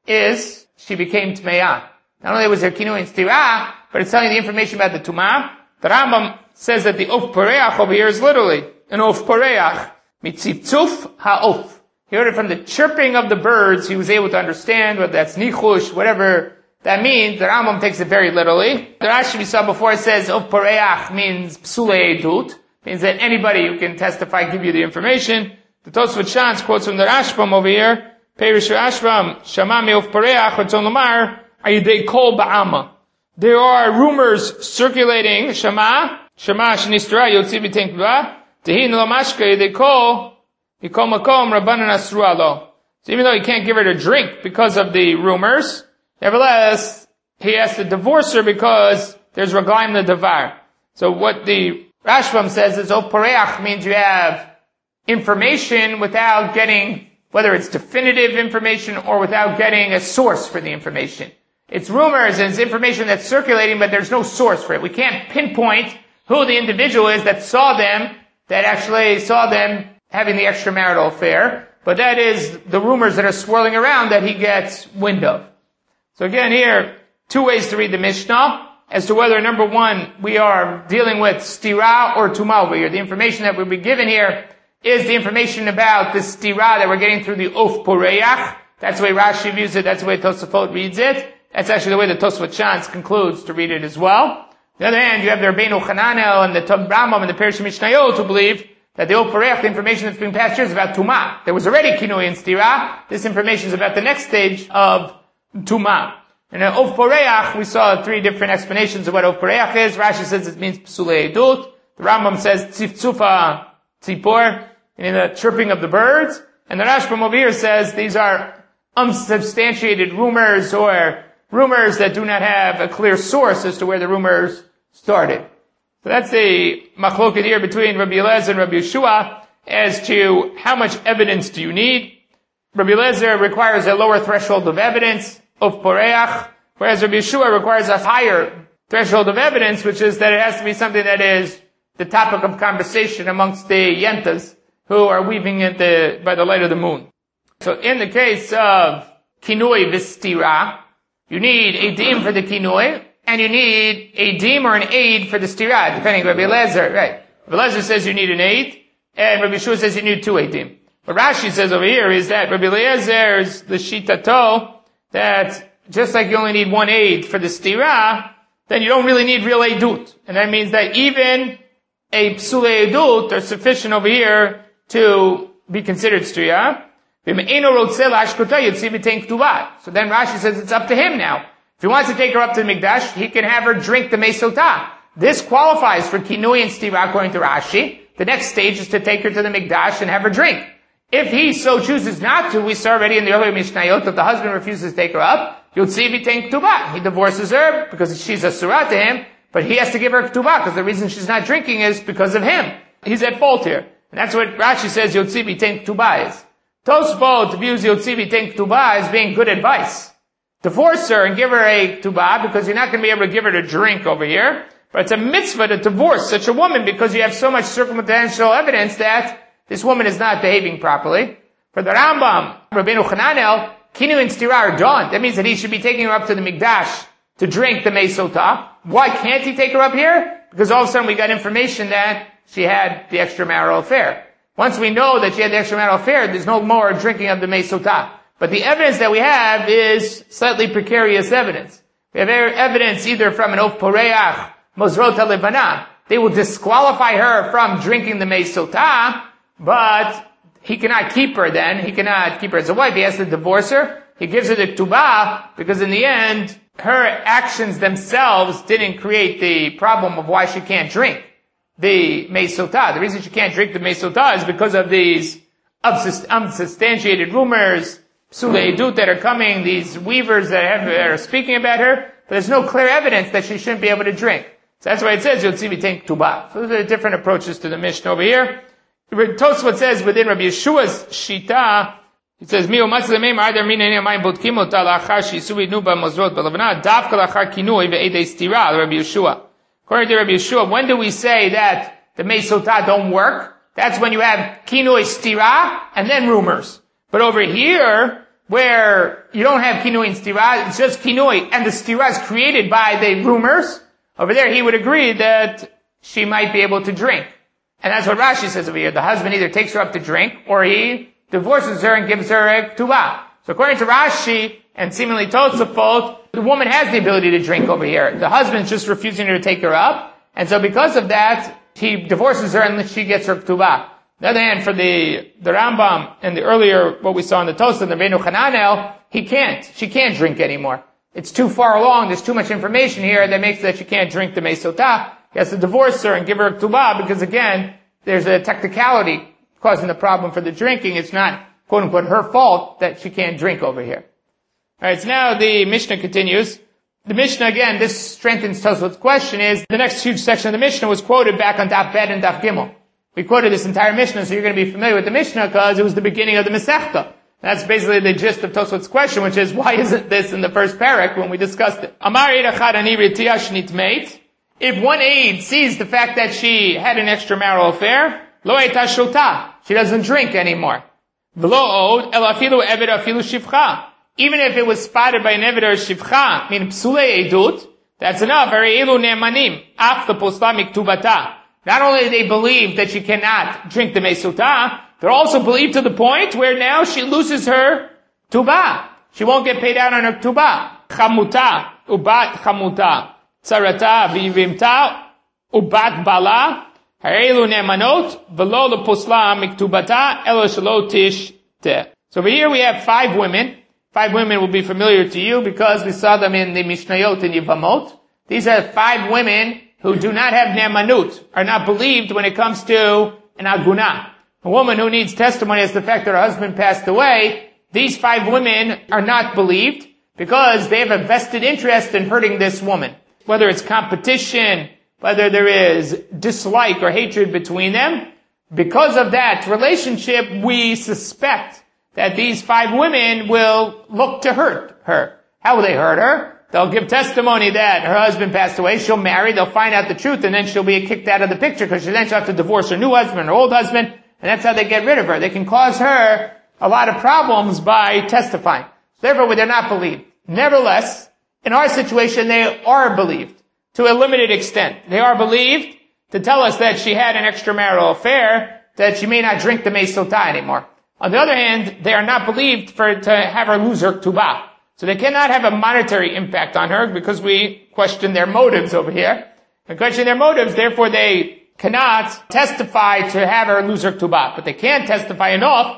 is she became Tme'ah. Not only was there Kinui and Stira, but it's telling you the information about the Tumah. The Rambam says that the Of Pareach over here is literally an Of Pareach. Mitziptzuf ha'of. He heard it from the chirping of the birds. He was able to understand whether that's nichush, whatever that means. The Rambam takes it very literally. The Rashi we saw before says Of Pareach means Psule Edut. Means that anybody who can testify give you the information. The Tosfot Shantz quotes from the Rashbam over here. Perish Rashbam, Shamami Of Pareach, Ratzon Lomar, Ayidei Kol Ba'ama. There are rumors circulating, Shama, Shama Shnistara, Yotzi B'Tenk B'Va, Tehin Lamashka, Ayidei Kol, Yikol Makom, Rabbanan Asru Alo. So even though he can't give her to drink because of the rumors, nevertheless, he has to divorce her because there's Raglaim the Davar. So what the Rashbam says is, Of Pareach means you have information without getting, whether it's definitive information or without getting a source for the information. It's rumors and it's information that's circulating, but there's no source for it. We can't pinpoint who the individual is that saw them, that actually saw them having the extramarital affair, but that is the rumors that are swirling around that he gets wind of. So again here, two ways to read the Mishnah as to whether, number one, we are dealing with stira or tumah over here. The information that we'll be given here is the information about the stira that we're getting through the Of Poreach. That's the way Rashi views it. That's the way Tosafot reads it. That's actually the way the Tosfot Shantz concludes to read it as well. On the other hand, you have the Rabbeinu Hananel and the Tom Rambam and the Perish Mishnayot who believe that the Of Poreach, the information that's being passed here, is about tumah. There was already kinui and stira. This information is about the next stage of tumah. In Of Poreach, we saw three different explanations of what Of Poreach is. Rashi says it means psule edut. The Rambam says tzifzufa tzipor, meaning the chirping of the birds. And the Rashbam over here says these are unsubstantiated rumors or rumors that do not have a clear source as to where the rumors started. So that's the machloket here between Rabbi Eliezer and Rabbi Yeshua as to how much evidence do you need. Rabbi Eliezer requires a lower threshold of evidence, of poreach, whereas Rabbi Yeshua requires a higher threshold of evidence, which is that it has to be something that is the topic of conversation amongst the yentas who are weaving it the, by the light of the moon. So in the case of kinui v'stira, you need a dim for the kinui, and you need a dim or an aid for the stira, depending on Rabbi Eliezer, right? Rabbi Eliezer says you need an aid, and Rabbi Yeshua says you need two aidim. What Rashi says over here is that Rabbi Eliezer is the shitato, that just like you only need one aid for the stira, then you don't really need real aidut. And that means that even a psule aidut are sufficient over here to be considered stira. So then Rashi says it's up to him now. If he wants to take her up to the Mikdash, he can have her drink the Mesotah. This qualifies for kinui and stira according to Rashi. The next stage is to take her to the Mikdash and have her drink. If he so chooses not to, we saw already in the earlier Mishnayot that the husband refuses to take her up, Yotzi v'tein ktubah. He divorces her because she's a surah to him, but he has to give her ktubah because the reason she's not drinking is because of him. He's at fault here. And that's what Rashi says Yotzi v'tein ktubah is. Tosfot views Yotzi v'tein ktubah as being good advice. Divorce her and give her a ktubah because you're not going to be able to give her to drink over here. But it's a mitzvah to divorce such a woman because you have so much circumstantial evidence that this woman is not behaving properly. For the Rambam, Rabbeinu Hananel, kinu and stira are done. That means that he should be taking her up to the Mikdash to drink the Mesotah. Why can't he take her up here? Because all of a sudden we got information that she had the extramarital affair. Once we know that she had the extramarital affair, there's no more drinking of the Mesotah. But the evidence that we have is slightly precarious evidence. We have evidence either from an Of Poreach, Mozrot HaLevana. They will disqualify her from drinking the Mesotah, but he cannot keep her then. He cannot keep her as a wife. He has to divorce her. He gives her the ktubah because in the end, her actions themselves didn't create the problem of why she can't drink the Mesotah. The reason she can't drink the Mesotah is because of these unsubstantiated rumors, psule edut that are coming, these weavers that, have, that are speaking about her, but there's no clear evidence that she shouldn't be able to drink. So that's why it says Yotzi v'tein ktubah. So those are the different approaches to the Mishnah over here. Tosfot says within Rabbi Yeshua's shita, it says, "Miu matzah meim either mina mayim bodkim ota lachar sheisui nuba mozrot belavana davka lachar kinui ve'edei stira." Rabbi Yeshua. According to Rabbi Yeshua, when do we say that the Mesotah don't work? That's when you have kinui stira and then rumors. But over here, where you don't have kinui and stira, it's just kinui, and the stira is created by the rumors, over there he would agree that she might be able to drink. And that's what Rashi says over here. The husband either takes her up to drink, or he divorces her and gives her a ktubah. So according to Rashi, and seemingly Tosafot, the woman has the ability to drink over here. The husband's just refusing her to take her up, and so because of that, he divorces her and she gets her ktubah. On the other hand, for the, the Rambam and the earlier, what we saw in the Tosafot, the Rabbeinu Hananel, he can't. She can't drink anymore. It's too far along. There's too much information here that makes that she can't drink the Meisotah. He has to divorce her and give her a ktubah because, again, there's a technicality causing the problem for the drinking. It's not, quote unquote, her fault that she can't drink over here. Alright, so now the Mishnah continues. The Mishnah, again, this strengthens Tosfot's question, is the next huge section of the Mishnah was quoted back on Daf Bet and Daf Gimel. We quoted this entire Mishnah, so you're going to be familiar with the Mishnah because it was the beginning of the Masechta. That's basically the gist of Tosfot's question, which is, why isn't this in the first parak when we discussed it? Amar Echad Ani Ritiya Shnitmeit. If one aide sees the fact that she had an extramarital affair, Lo Eita Shota, she doesn't drink anymore. V'lo od, El Afilu Eved Afilu Shivcha. Even if it was spotted by an Eved or Shivcha, meaning Psulei Edut, that's enough. Very Elu Ne'emanim, Af the Poslamik Tubata. Not only do they believe that she cannot drink the Meisotah, they're also believed to the point where now she loses her Tubah. She won't get paid out on her Tubah. Chamuta, Ubat Chamuta. Tzarata v'yivimta ubat bala ha'elu ne'manot v'lo leposla miktubata elo shelo tishte. So over here we have five women. Five women will be familiar to you because we saw them in the Mishnayot and Yivamot. These are five women who do not have ne'manut, are not believed when it comes to an aguna. A woman who needs testimony as to the fact that her husband passed away. These five women are not believed because they have a vested interest in hurting this woman. Whether it's competition, whether there is dislike or hatred between them, because of that relationship, we suspect that these five women will look to hurt her. How will they hurt her? They'll give testimony that her husband passed away, she'll marry, they'll find out the truth, and then she'll be kicked out of the picture, because then she'll have to divorce her new husband, her old husband, and that's how they get rid of her. They can cause her a lot of problems by testifying. Therefore, they're not believed. Nevertheless, in our situation, they are believed to a limited extent. They are believed to tell us that she had an extramarital affair, that she may not drink the Meisotah anymore. On the other hand, they are not believed for to have her lose her Ktubah. So they cannot have a monetary impact on her because we question their motives over here. We question their motives, therefore they cannot testify to have her lose her Ktubah. But they can testify enough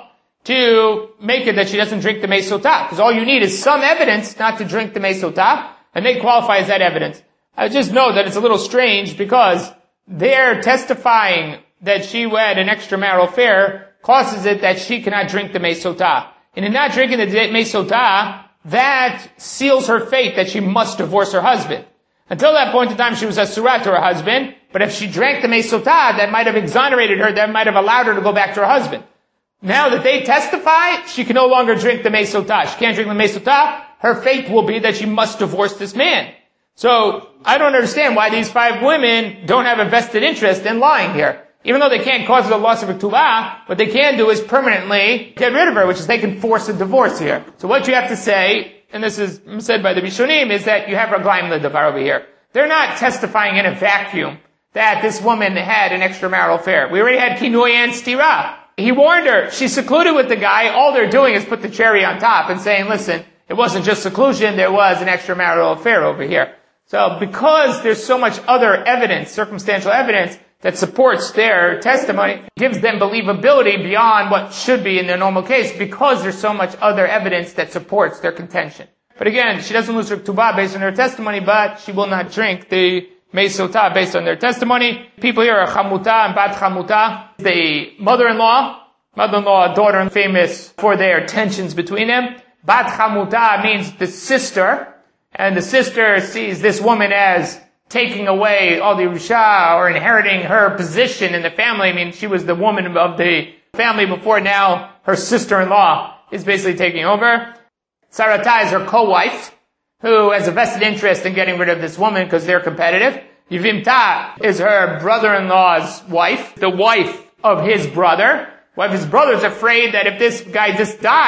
to make it that she doesn't drink the Meisotah. Because all you need is some evidence not to drink the Meisotah, and they qualify as that evidence. I just know that it's a little strange because they're testifying that she had an extramarital affair causes it that she cannot drink the Meisotah. And in not drinking the Meisotah, that seals her fate that she must divorce her husband. Until that point in time, she was a surah to her husband, but if she drank the Meisotah, that might have exonerated her, that might have allowed her to go back to her husband. Now that they testify, she can no longer drink the Meisotah. She can't drink the Meisotah. Her fate will be that she must divorce this man. So, I don't understand why these five women don't have a vested interest in lying here. Even though they can't cause the loss of a Ktubah, what they can do is permanently get rid of her, which is they can force a divorce here. So what you have to say, and this is said by the Rishonim, is that you have Raglaim L'Davar over here. They're not testifying in a vacuum that this woman had an extramarital affair. We already had Kinui and Stira. He warned her. She's secluded with the guy. All they're doing is put the cherry on top and saying, listen, it wasn't just seclusion, there was an extramarital affair over here. So because there's so much other evidence, circumstantial evidence, that supports their testimony, gives them believability beyond what should be in their normal case, because there's so much other evidence that supports their contention. But again, she doesn't lose her Ktubah based on her testimony, but she will not drink the Meisotah based on their testimony. People here are Chamuta and Bat Chamuta. The mother-in-law, mother-in-law, daughter, famous for their tensions between them. Bat Chamuta means the sister, and the sister sees this woman as taking away all the Yerusha or inheriting her position in the family. I mean, she was the woman of the family before, now her sister-in-law is basically taking over. Sarata is her co-wife, who has a vested interest in getting rid of this woman because they're competitive. Yivimta is her brother-in-law's wife, the wife of his brother. Well, his brother's afraid that if this guy just dies,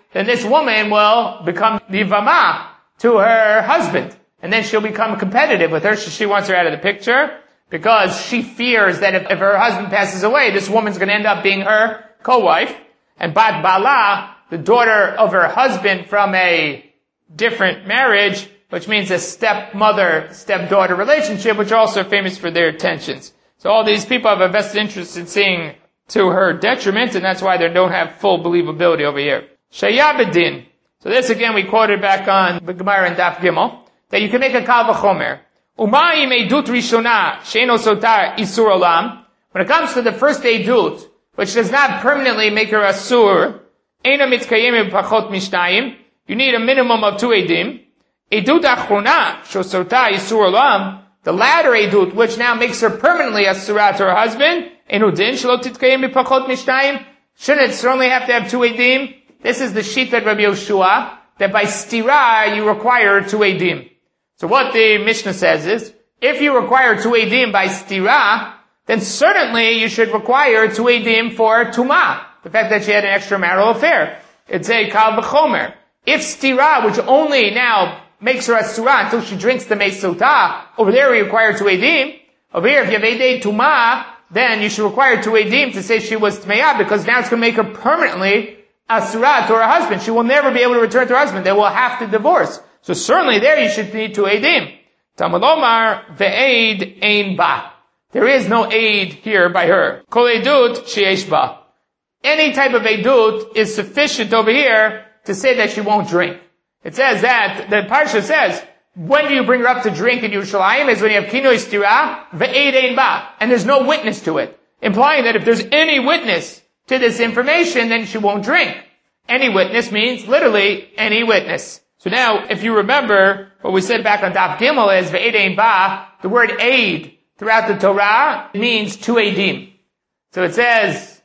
then this woman will become Nivama to her husband. And then she'll become competitive with her, so she wants her out of the picture, because she fears that if, if her husband passes away, this woman's going to end up being her co-wife. And Bat Bala, the daughter of her husband from a different marriage, which means a stepmother, stepdaughter relationship, which are also famous for their tensions. So all these people have a vested interest in seeing to her detriment, and that's why they don't have full believability over here. Shayabedin. So this again we quoted back on the Gemara and Daf Gimel, that you can make a kal v'chomer. Umayim edut rishona she'eno sotar isur olam. When it comes to the first edut, which does not permanently make her asur, ena mitkayim pachot mishnayim, you need a minimum of two edim. Edut achrona she'sotar isur olam, the latter edut, which now makes her permanently asura to her husband, enudin shelo titkayim pachot mishnayim, shouldn't it certainly have to have two edim? This is the sheet that Rabbi Yoshua, that by stira you require two edim. So what the Mishnah says is, if you require two edim by stira, then certainly you should require two edim for tuma, the fact that she had an extramarital affair. It's a kal v'chomer. If stira, which only now makes her asura until she drinks the mei sotah, over there we require two edim. Over here, if you have edei tuma, then you should require two edim to say she was tmeya, because now it's going to make her permanently asura to her husband. She will never be able to return to her husband. They will have to divorce. So certainly there you should need two edim. Talmud Omar ve'ed ein ba. There is no aid here by her. Kol edut sheyesh ba. Any type of edut is sufficient over here to say that she won't drink. It says that, the Parsha says, when do you bring her up to drink in Yerushalayim? Is when you have kinoi stira ve'ed ein ba. And there's no witness to it. Implying that if there's any witness to this information, then she won't drink. Any witness means literally any witness. So now, if you remember, what we said back on Daf Gimel is ve'ed ein ba, the word aid throughout the Torah means two edim. So it says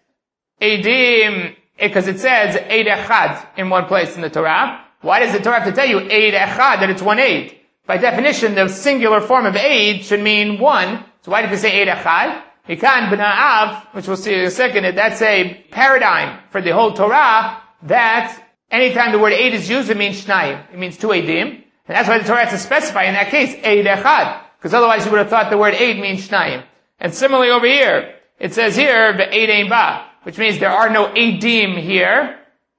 edim, because it says eid echad in one place in the Torah. Why does the Torah have to tell you eid echad, that it's one aid? By definition, the singular form of aid should mean one. So why did they say eid echad? Mikan b'na'av, which we'll see in a second, that's a paradigm for the whole Torah, that anytime the word aid is used, it means shnayim. It means two edim. And that's why the Torah has to specify in that case, eid echad. Because otherwise you would have thought the word aid means shnayim. And similarly over here, it says here, ve'eid ein ba, which means there are no edim here,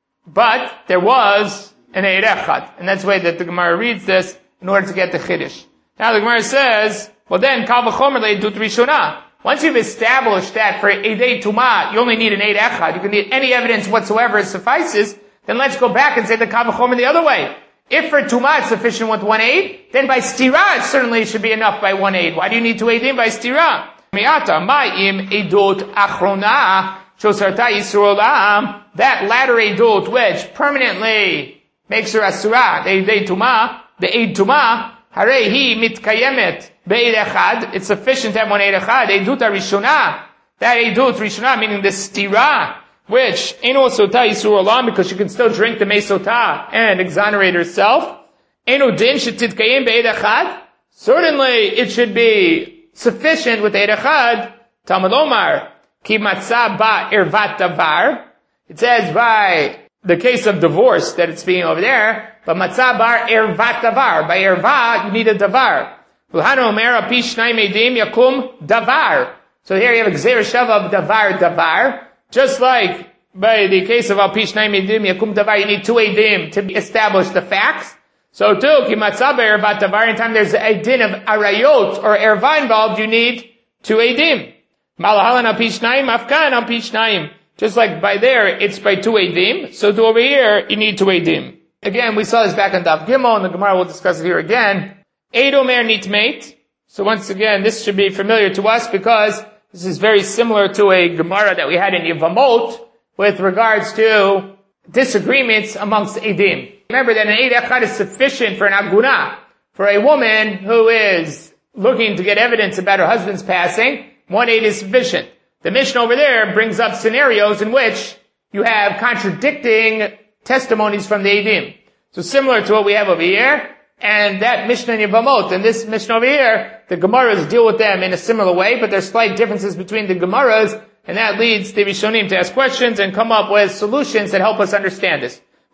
but there was an eid echad. And that's the way that the Gemara reads this in order to get the chiddush. Now the Gemara says, well then, kal v'chomer le'edut rishona. Once you've established that for edei tuma, you only need an eid echad, you can need any evidence whatsoever it suffices, then let's go back and say the kal v'chomer the other way. If for tuma it's sufficient with one aid, then by stira it certainly should be enough by one aid. Why do you need two aidim by stira? Mi'ata ma'im edut achrona shosarta yisur olam. That latter edut which permanently makes her asura, the edei tuma, the eid tuma, harei hi mitkayemet be'ed echad. It's sufficient to have one eid echad. Edut rishona. That edut rishona, meaning the stira, which eno sotah yisur olam, because she can still drink the mei sotah and exonerate herself. Eno din shetitkayim be'ed echad. Certainly it should be sufficient with eid echad. Talmud Omar ki matzah ba ervat davar. It says by the case of divorce that it's being over there, but matzah bar ervat davar. By ervat you need a davar. V'hanu omer api shnayim edim yakum davar. So here you have a gzeir shava of davar davar. Just like by the case of al pi shnayim edim yakum davar, you need two edim to establish the facts. So too, ki matzah be'ervat davar, anytime there's a din of arayot or erva involved, you need two edim. Malahalan al pi shnayim, afkan al pi shnayim. Just like by there, it's by two edim. So to over here, you need two edim. Again, we saw this back on Daf Gimel, and the Gemara will discuss it here again. Eid omer nitmeit. So once again, this should be familiar to us because this is very similar to a Gemara that we had in Yevamot with regards to disagreements amongst edim. Remember that an eid echad is sufficient for an aguna, for a woman who is looking to get evidence about her husband's passing. One eid is sufficient. The Mishnah over there brings up scenarios in which you have contradicting testimonies from the edim. So similar to what we have over here, and that Mishnah in Yevamot, and this Mishnah over here, the Gemaras deal with them in a similar way, but there's slight differences between the Gemaras, and that leads the Rishonim to ask questions and come up with solutions that help us understand this.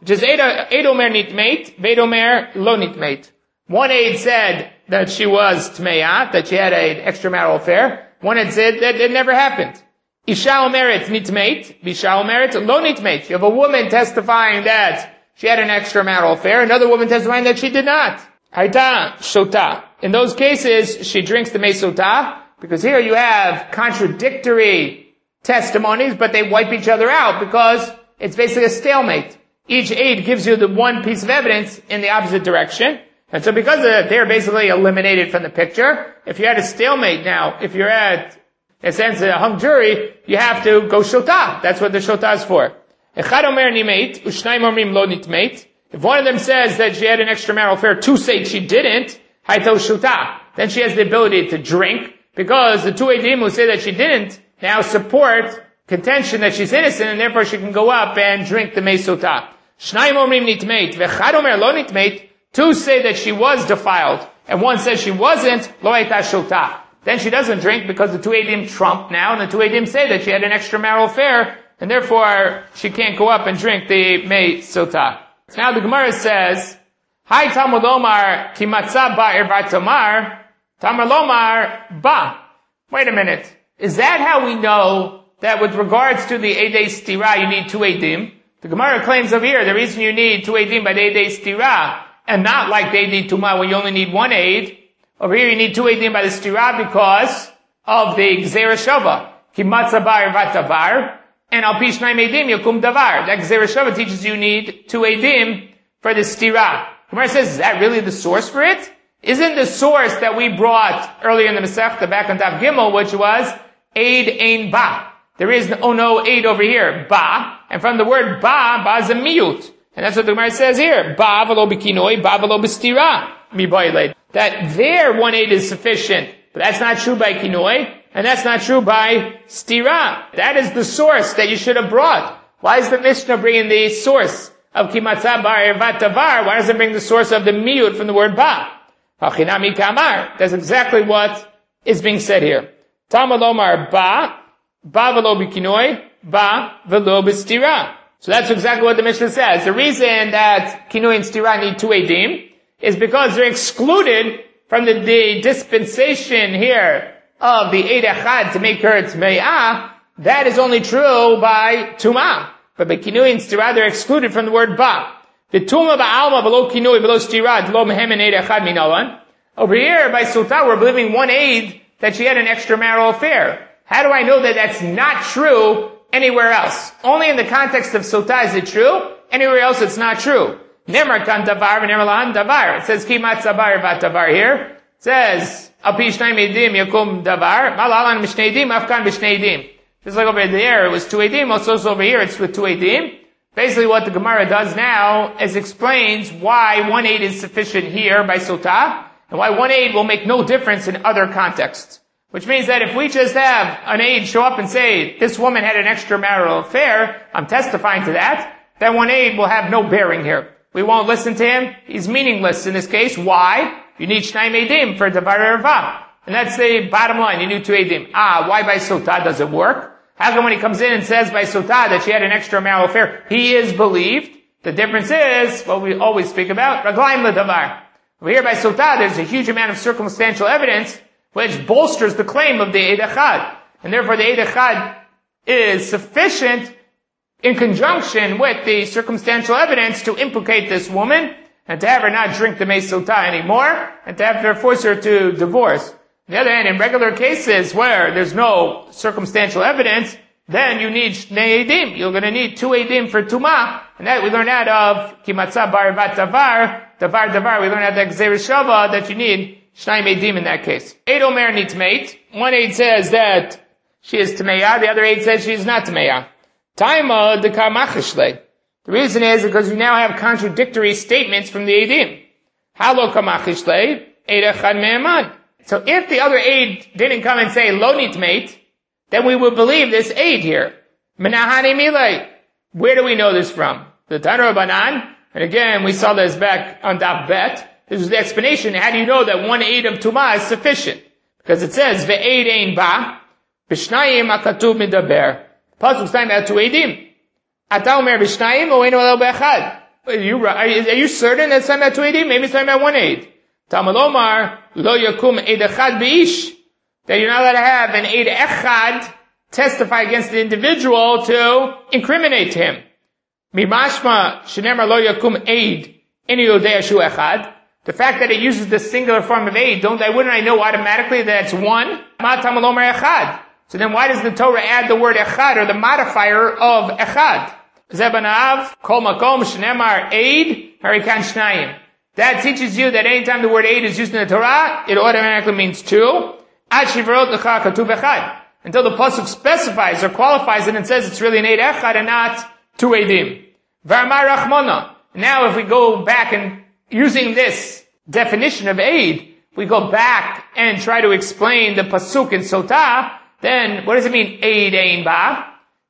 which is Eid Omer Nitmeit, Veid Omer Lo Nitmeit. One aid said that she was Tmeya, that she had an extramarital affair. One had said that it never happened. Isha Omeret Nitmeit, Bisha Omeret Lo Nitmeit. You have a woman testifying that she had an extramarital affair, another woman testifying that she did not. Haita Shota. In those cases, she drinks the Mei Sota, because here you have contradictory testimonies, but they wipe each other out because it's basically a stalemate. Each aid gives you the one piece of evidence in the opposite direction. And so because of that, they're basically eliminated from the picture. If you had a stalemate now, if you're at, in a sense, a hung jury, you have to go shota. That's what the shota is for. Echad omer nimeit, u'shnayim omrim lo nitmeit. If one of them says that she had an extramarital affair, two say she didn't, haito shota. Then she has the ability to drink, because the two edim who say that she didn't now support contention that she's innocent, and therefore she can go up and drink the mei sota. Shnayim omrim nitmeit, v'echad omer lo nitmeit. Two say that she was defiled, and one says she wasn't, lo hayta shota. Then she doesn't drink because the two edim trump now, and the two edim say that she had an extramarital affair, and therefore she can't go up and drink the mei sota. So now the Gemara says, Hi Talmud Omar ki matzah ba ervat tamar, tamar lomar ba. Wait a minute. Is that how we know that with regards to the edei stira you need two edim? The Gemara claims over here the reason you need two edim by the edei stira, and not like they need tuma when you only need one aid. Over here you need two edim by the stira because of the gzera shava. Ki matzah ba ervat tavar, and al pi shnayim edim yakum davar. That gzera shava teaches you need two edim for the stira. Gemara says, is that really the source for it? Isn't the source that we brought earlier in the Masechta back on Daf Gimel, which was aid ein ba. There is no, no aid over here, ba, and from the word ba, ba is a miyut. And that's what the Gemara says here. Ba v'lo b'kinoi, ba v'lo b'stira. Miboiled. That there one aid is sufficient, but that's not true by kinoi, and that's not true by stira. That is the source that you should have brought. Why is the Mishnah bringing the source of ki matzah bar ervat tavar? Why does it bring the source of the miyut from the word ba? Hachinami kamar. That's exactly what is being said here. Talmud Omar ba, ba v'lo b'kinoi, ba v'lo b'stira. So that's exactly what the Mishnah says. The reason that kinoi and stira need two edim is because they're excluded from the, the dispensation here of the eid echad to make her tme'ah. That is only true by tumah. But by kinoi and stira they're excluded from the word ba. The tumah ba'alma below kinoi below stira below mehem and eid echad minalan. Over here by sota we're believing one aid that she had an extramarital affair. How do I know that that's not true anywhere else? Only in the context of sota is it true. Anywhere else it's not true. Nemar kan davar v'nemar lahan davar. It says ki matzah bar ervat tavar here. It says al pi shnayim edim yakum davar. Malalan mishnei edim afkan b'shnei edim. Just like over there it was two edim, also over here it's with two edim. Basically what the Gemara does now is explains why one aid is sufficient here by sota, and why one aid will make no difference in other contexts. Which means that if we just have an aid show up and say, this woman had an extramarital affair, I'm testifying to that, then one aid will have no bearing here. We won't listen to him. He's meaningless in this case. Why? You need shnayim edim for davar erva. And that's the bottom line. You need two edim. Ah, why by sota does it work? How come when he comes in and says by sota that she had an extramarital affair, he is believed? The difference is what we always speak about, raglaim ledavar. Over here by sota, there's a huge amount of circumstantial evidence which bolsters the claim of the eid echad. And therefore the eid echad is sufficient in conjunction with the circumstantial evidence to implicate this woman and to have her not drink the mei sota anymore and to have her force her to divorce. On the other hand, in regular cases where there's no circumstantial evidence, then you need shnei edim. You're going to need two edim for tumah, and that we learn out of ki matzah bar ervat tavar, davar davar. We learn out that gzera shava that you need shnayim edim in that case. Eid omer nitmeit. One aid says that she is tameya, the other aid says she is not tameya. Taima dekar machishle. The reason is because we now have contradictory statements from the edim. Halo kamachishle, eid echad me'eman. So if the other aid didn't come and say lo nitmeit, then we would believe this aid here. Menahani milei. Where do we know this from? The Tana Rabbanan. And again, we saw this back on Daf Bet. This is the explanation. How do you know that one aid of tumah is sufficient? Because it says ve'eid ein ba, b'shnayim hakatuv midaber. Pasuk is talking about two eidim. Ata omer b'shnayim o eino elo be'echad. Are you, are you certain that's talking about two eidim? Maybe it's talking about one aid. Talmud Omar, lo yakum eid echad beish. That you're not allowed to have an eid echad testify against the individual to incriminate him. Mimashma shenemar lo yakum eid eni yodei shu echad. The fact that it uses the singular form of aid, don't I, wouldn't I know automatically that it's one? Ma Talmud Omar echad. So then why does the Torah add the word echad, or the modifier of echad? Zebanav, kol makom shenemar eid harikan shnayim. That teaches you that anytime the word aid is used in the Torah, it automatically means two. Ad shivarot lecha katuv echad. Until the pasuk specifies or qualifies it and says it's really an aid echad and not two eidim. V'amar rachmona. Now if we go back and using this definition of aid, we go back and try to explain the pasuk in Sotah, then what does it mean? Aid ein ba?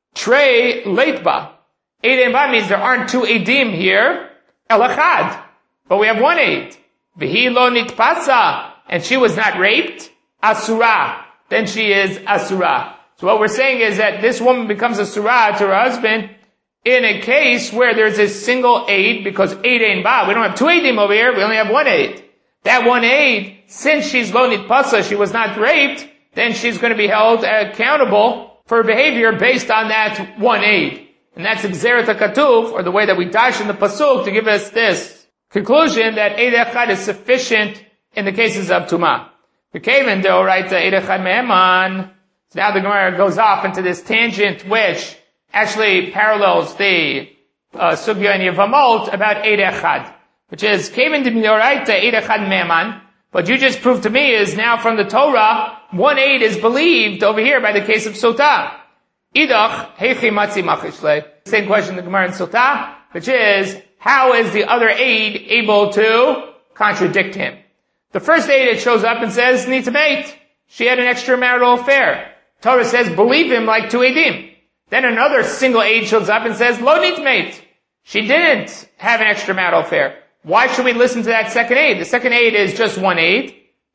Trei leit ba. Aid ein ba means there aren't two eidim here. El echad. But we have one aid. V'hi lo nitpasa. And she was not raped. Asura. Then she is asura. So what we're saying is that this woman becomes asura to her husband in a case where there's a single aid, because aid ein ba. We don't have two aidim over here. We only have one aid. That one aid, since she's lo nitpasa, she was not raped, then she's going to be held accountable for her behavior based on that one aid. And that's Gzeret HaKatuv, or the way that we dash in the pasuk to give us this conclusion that Eid Echad is sufficient in the cases of Tumah. The Kavan though, right, the Eid Echad Me'eman. So now the Gemara goes off into this tangent which actually parallels the uh, Sugya in Yevamot about Eid Echad, which is Kavan de Mioraita Eid Echad Me'eman. What you just proved to me is now from the Torah, one aid is believed over here by the case of Sotah. Idach, heichi matzi machishle. Same question in the Gemara in Sotah, which is, how is the other aid able to contradict him? The first aid, it shows up and says, needs a mate. She had an extramarital affair. Torah says, believe him like two eidim. Then another single aid shows up and says, lo nit mate. She didn't have an extramarital affair. Why should we listen to that second aid? The second aid is just one aid.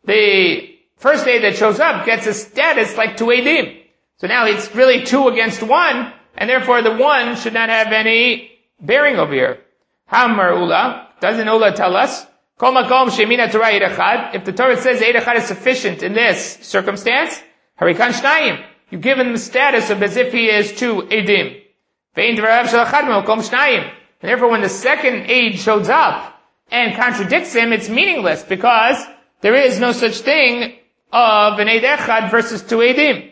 The first aid that shows up gets a status like two eidim. So now it's really two against one, and therefore the one should not have any bearing over here. Hamar Ula, doesn't Ula tell us? Kol makom shemina Torah eid echad. If the Torah says eid echad is sufficient in this circumstance, harikan shnayim. You give him the status of as if he is two eidim. Ve'in dvarav shel echad makom shnayim. And therefore when the second aid shows up and contradicts him, it's meaningless, because there is no such thing of an eid echad versus two eidim.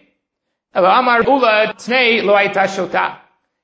Amar Ula tnei lo hayta shota.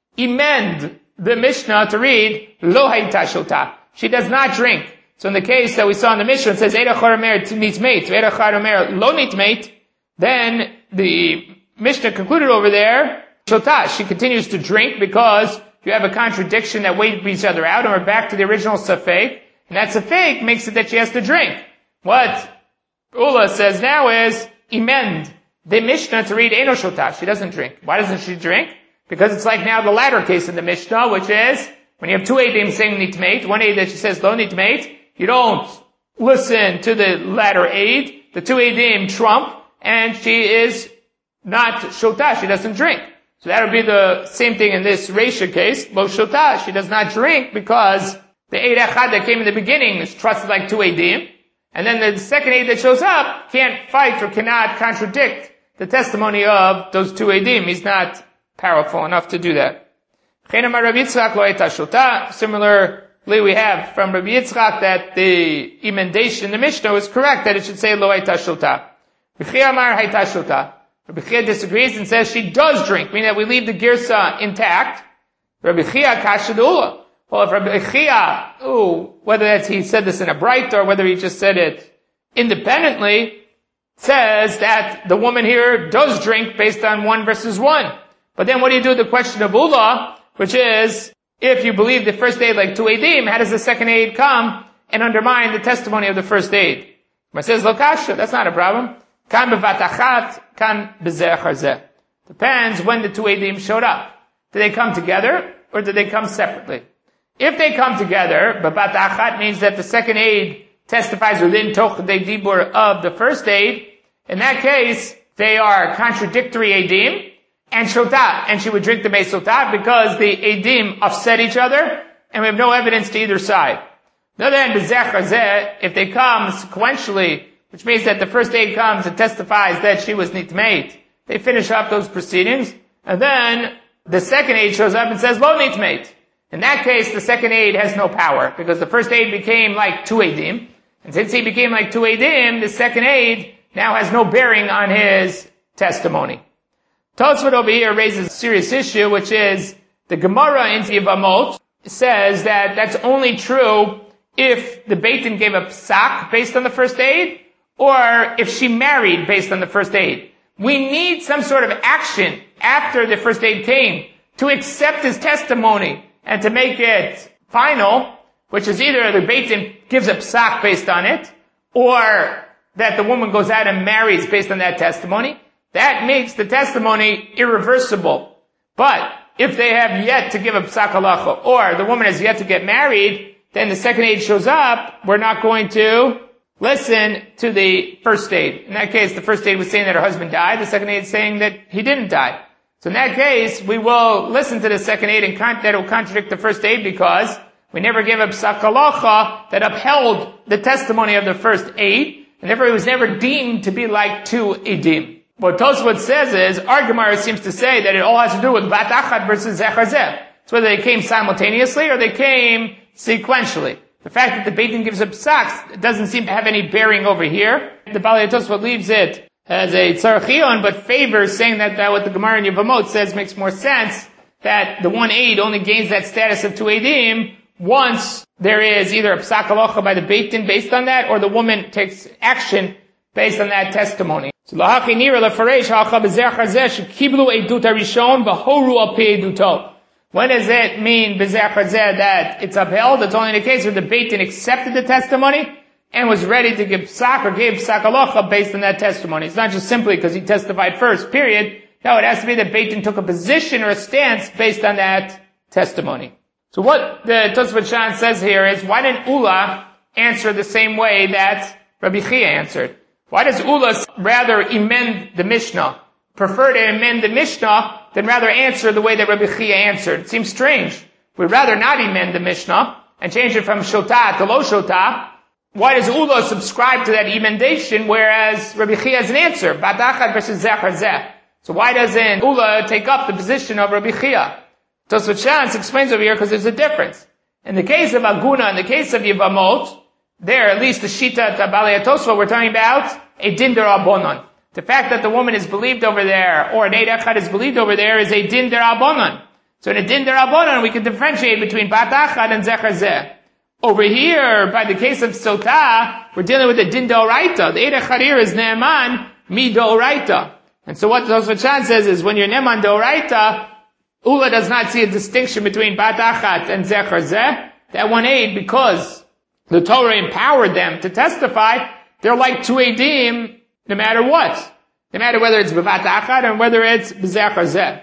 Emend the Mishnah to read lo hayta shota. She does not drink. So in the case that we saw in the Mishnah, it says eid echad omer nitmeit, eid echad omer lo nitmeit. Then the Mishnah concluded over there, shota. She continues to drink because you have a contradiction that weighs each other out, and we're back to the original safek. And that safek makes it that she has to drink. What Ula says now is emend the Mishnah to read Eino Shota. She doesn't drink. Why doesn't she drink? Because it's like now the latter case in the Mishnah, which is when you have two eidim saying nitmeit, one aid that she says lo nitmeit, you don't listen to the latter aid. The two eidim trump, and she is not Shota. She doesn't drink. So that would be the same thing in this Reisha case. Lo Shota. She does not drink because the eid echad that came in the beginning is trusted like two eidim. And then the second aid that shows up can't fight or cannot contradict the testimony of those two eidim. He's not powerful enough to do that. Similarly, we have from Rabbi Yitzchak that the emendation in the Mishnah was correct, that it should say lo hayta shota. Rabbi Chia amar hayta shota. Rabbi Chia disagrees and says she does drink, meaning that we leave the girsa intact. Rabbi Chia kasha d'ula. Well, if Rabbi Chia, ooh, whether that's he said this in a bright or whether he just said it independently, says that the woman here does drink based on one versus one. But then what do you do with the question of Ula, which is, if you believe the first aid like two eidim, how does the second aid come and undermine the testimony of the first aid? It says, Lokasha, that's not a problem. Kan bevatachat, kan bezeh charzeh. Depends when the two eidim showed up. Did they come together or did they come separately? If they come together, bevat achat means that the second aid testifies within toch de dibur of the first aid. In that case, they are contradictory eidim and shota, and she would drink the mei sota because the eidim offset each other. and we have no evidence to either side. On the other hand, b'zeh chazeh, if they come sequentially, which means that the first aid comes and testifies that she was nitmeit, they finish up those proceedings, and then the second aid shows up and says, lo nitmeit. In that case, the second aid has no power, because the first aid became like two eidim, and since he became like two eidim, the second aid now has no bearing on his testimony. Tosfot over here raises a serious issue, which is the Gemara in Yevamot says that that's only true if the Beit Din gave a psak based on the first aid, or if she married based on the first aid. We need some sort of action after the first aid came to accept his testimony and to make it final, which is either the Beit Din gives a psak based on it, or that the woman goes out and marries based on that testimony. That makes the testimony irreversible. But if they have yet to give a psak halacha, or the woman has yet to get married, then the second aid shows up, we're not going to listen to the first aid. In that case, the first aid was saying that her husband died, the second aid is saying that he didn't die. So in that case, we will listen to the second aid and con- that will contradict the first aid because we never gave a psak halacha that upheld the testimony of the first aid, and therefore it was never deemed to be like two edim. What Tosfot says is, our Gemara seems to say that it all has to do with bat achat versus zeh chazeh. It's whether they came simultaneously or they came sequentially. The fact that the Beit Din gives up psaks doesn't seem to have any bearing over here. The Balei Tosfot leaves it as a tzarachion, but favors saying that, that what the Gemara in Yevamot says makes more sense, that the one aid only gains that status of two eidim once there is either a psak halacha by the Beit Din based on that, or the woman takes action based on that testimony. So lahachi nira lefareish halacha b'zeh chazeh shekiblu edut harishon v'horu al pi eduto. When does it mean b'zeh chazeh that it's upheld? It's only in the case where the Beit Din accepted the testimony and was ready to give psak or gave psak halacha based on that testimony. It's not just simply because he testified first, period. No, it has to be that Beit Din took a position or a stance based on that testimony. So what the Tosfot Shan says here is, why didn't Ula answer the same way that Rabbi Chia answered? Why does Ula rather amend the Mishnah, prefer to amend the Mishnah than rather answer the way that Rabbi Chia answered? It seems strange. We'd rather not amend the Mishnah and change it from Shotah to Lo Shotah. Why does Ula subscribe to that emendation, whereas Rabbi Chia has an answer, Bat Achat versus Zeh Chazeh? So why doesn't Ula take up the position of Rabbi Chia? Tosfot Shas explains over here because there's a difference. In the case of Aguna, in the case of Yevamot, there, at least the Shita Balei Tosfot, we're talking about a din derabonon. The fact that the woman is believed over there, or an Eid Echad is believed over there, is a din derabonon. So in a din derabonon, we can differentiate between Bat Achad and Zeh Chazeh. Over here, by the case of Sotah, we're dealing with a din d'oraita. The Eid Echad here is Ne'eman mi d'oraita. And so what Tosfot Shas says is, when you're Ne'eman d'oraita, Ula does not see a distinction between Bat Achat and Zeh Chazeh. That one aid, because the Torah empowered them to testify, they're like two eidim no matter what. No matter whether it's B'vat Achat or whether it's B'zeh Chazeh.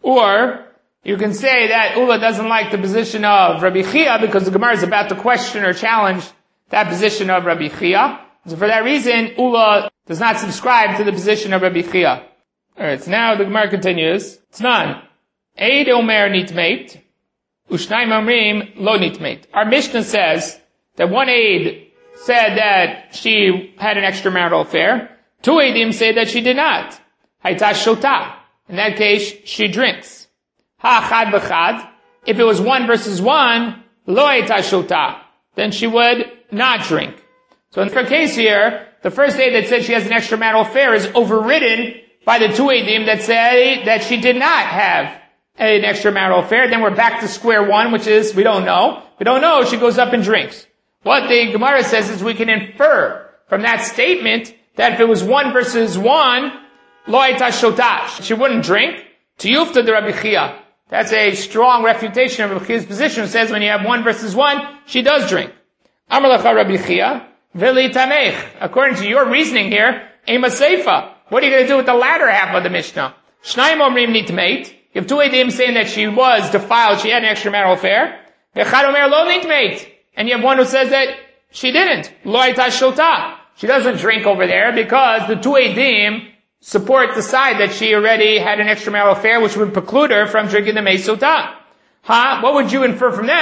Or, you can say that Ula doesn't like the position of Rabbi Chia because the Gemara is about to question or challenge that position of Rabbi Chia. So for that reason, Ula does not subscribe to the position of Rabbi Chia. Alright, so now the Gemara continues. It's none. Eid Omer nitmeit, Ushnaim Omrim lo nitmeit. Our Mishnah says that one aid said that she had an extramarital affair. Two aidim say that she did not. Haita shota. In that case, she drinks. Ha chad b'chad. If it was one versus one, lo haita shota. Then she would not drink. So in her case here, the first aid that said she has an extramarital affair is overridden by the two aidim that say that she did not have an extramarital affair. Then we're back to square one, which is, we don't know. We don't know, she goes up and drinks. What the Gemara says is we can infer from that statement that if it was one versus one, lo haita shotash, she wouldn't drink. Tiyufta de Rabbi Chia. That's a strong refutation of Rabbi Chia's position. It says when you have one versus one, she does drink. Amar lecha Rabbi Chia, veli tamech. According to your reasoning here, ema seifa. What are you going to do with the latter half of the Mishnah? Shnaim omrim nitmeit. You have two eidim saying that she was defiled, she had an extramarital affair. Echad omer lo nitmeit. And you have one who says that she didn't. Lo haita shota. She doesn't drink over there because the two eidim support the side that she already had an extramarital affair, which would preclude her from drinking the mei sota. Ha? What would you infer from that?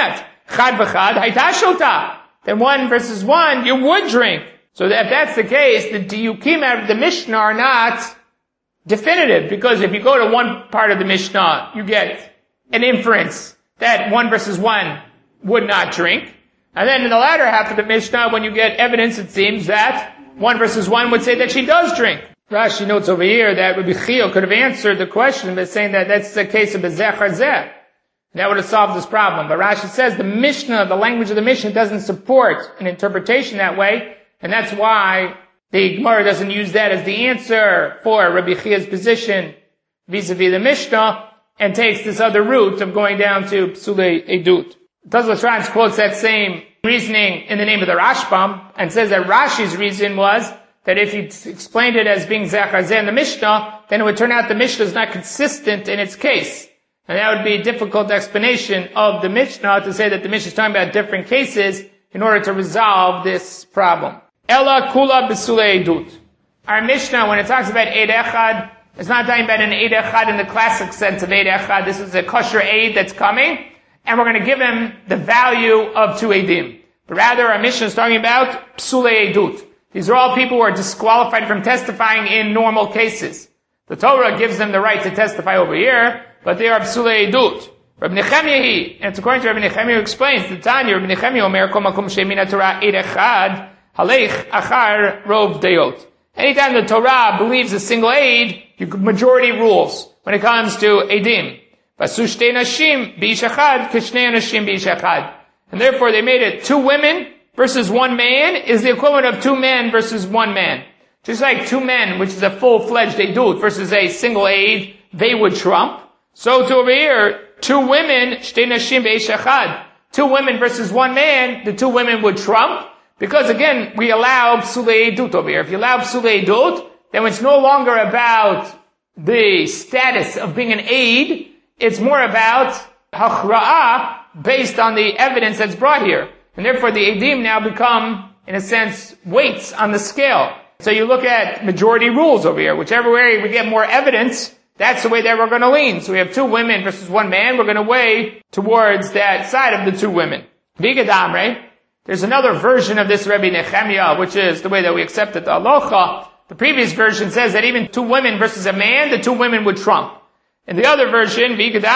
chad v'chad hayta shota. Then one versus one, you would drink. So that if that's the case, the diyukim out of the Mishnah are not definitive, because if you go to one part of the Mishnah, you get an inference that one versus one would not drink. And then in the latter half of the Mishnah, when you get evidence, it seems that one versus one would say that she does drink. Rashi notes over here that Rabbi Chio could have answered the question by saying that that's the case of bezechar zeh. That would have solved this problem. But Rashi says the Mishnah, the language of the Mishnah, doesn't support an interpretation that way, and that's why the Gemara doesn't use that as the answer for Rabbi Chia's position vis-a-vis the Mishnah, and takes this other route of going down to Psulei Edut. Tazlas Rans quotes that same reasoning in the name of the Rashbam, and says that Rashi's reason was that if he explained it as being Zechar Zeh in the Mishnah, then it would turn out the Mishnah is not consistent in its case. And that would be a difficult explanation of the Mishnah to say that the Mishnah is talking about different cases in order to resolve this problem. Ella kula b'sulei edut. Our Mishnah, when it talks about Eid Echad, it's not talking about an Eid Echad in the classic sense of Eid Echad. This is a kosher Eid that's coming, and we're going to give him the value of two Eidim. But rather, our Mishnah is talking about Psulei Edut. These are all people who are disqualified from testifying in normal cases. The Torah gives them the right to testify over here, but they are Psulei Edut. Rabbi Nechemia, and it's according to Rabbi Nechemia who explains, the Tanya, Rabbi Nechemia omer kol makom she'min Torah Eid Echad, halech achar rov deot. Anytime the Torah believes a single Eid, you majority rules when it comes to Eidim. Vasu shtei nashim b'ish echad k'shnei nashim b'ish echad. And therefore they made it two women versus one man is the equivalent of two men versus one man. Just like two men, which is a full-fledged Eidut, versus a single Eid, they would trump. So to over here, two women, shtei nashim b'ish echad. Two women versus one man, the two women would trump. Because again, we allow Psulei Edut over here. If you allow Psulei Edut, then it's no longer about the status of being an Eid. It's more about Hachra'ah based on the evidence that's brought here. And therefore the Eidim now become, in a sense, weights on the scale. So you look at majority rules over here. Whichever way we get more evidence, that's the way that we're going to lean. So we have two women versus one man. We're going to weigh towards that side of the two women. Vigadam, right? There's another version of this Rabbi Nechemia, which is the way that we accept it, the Alocha. The previous version says that even two women versus a man, the two women would trump. In the other version,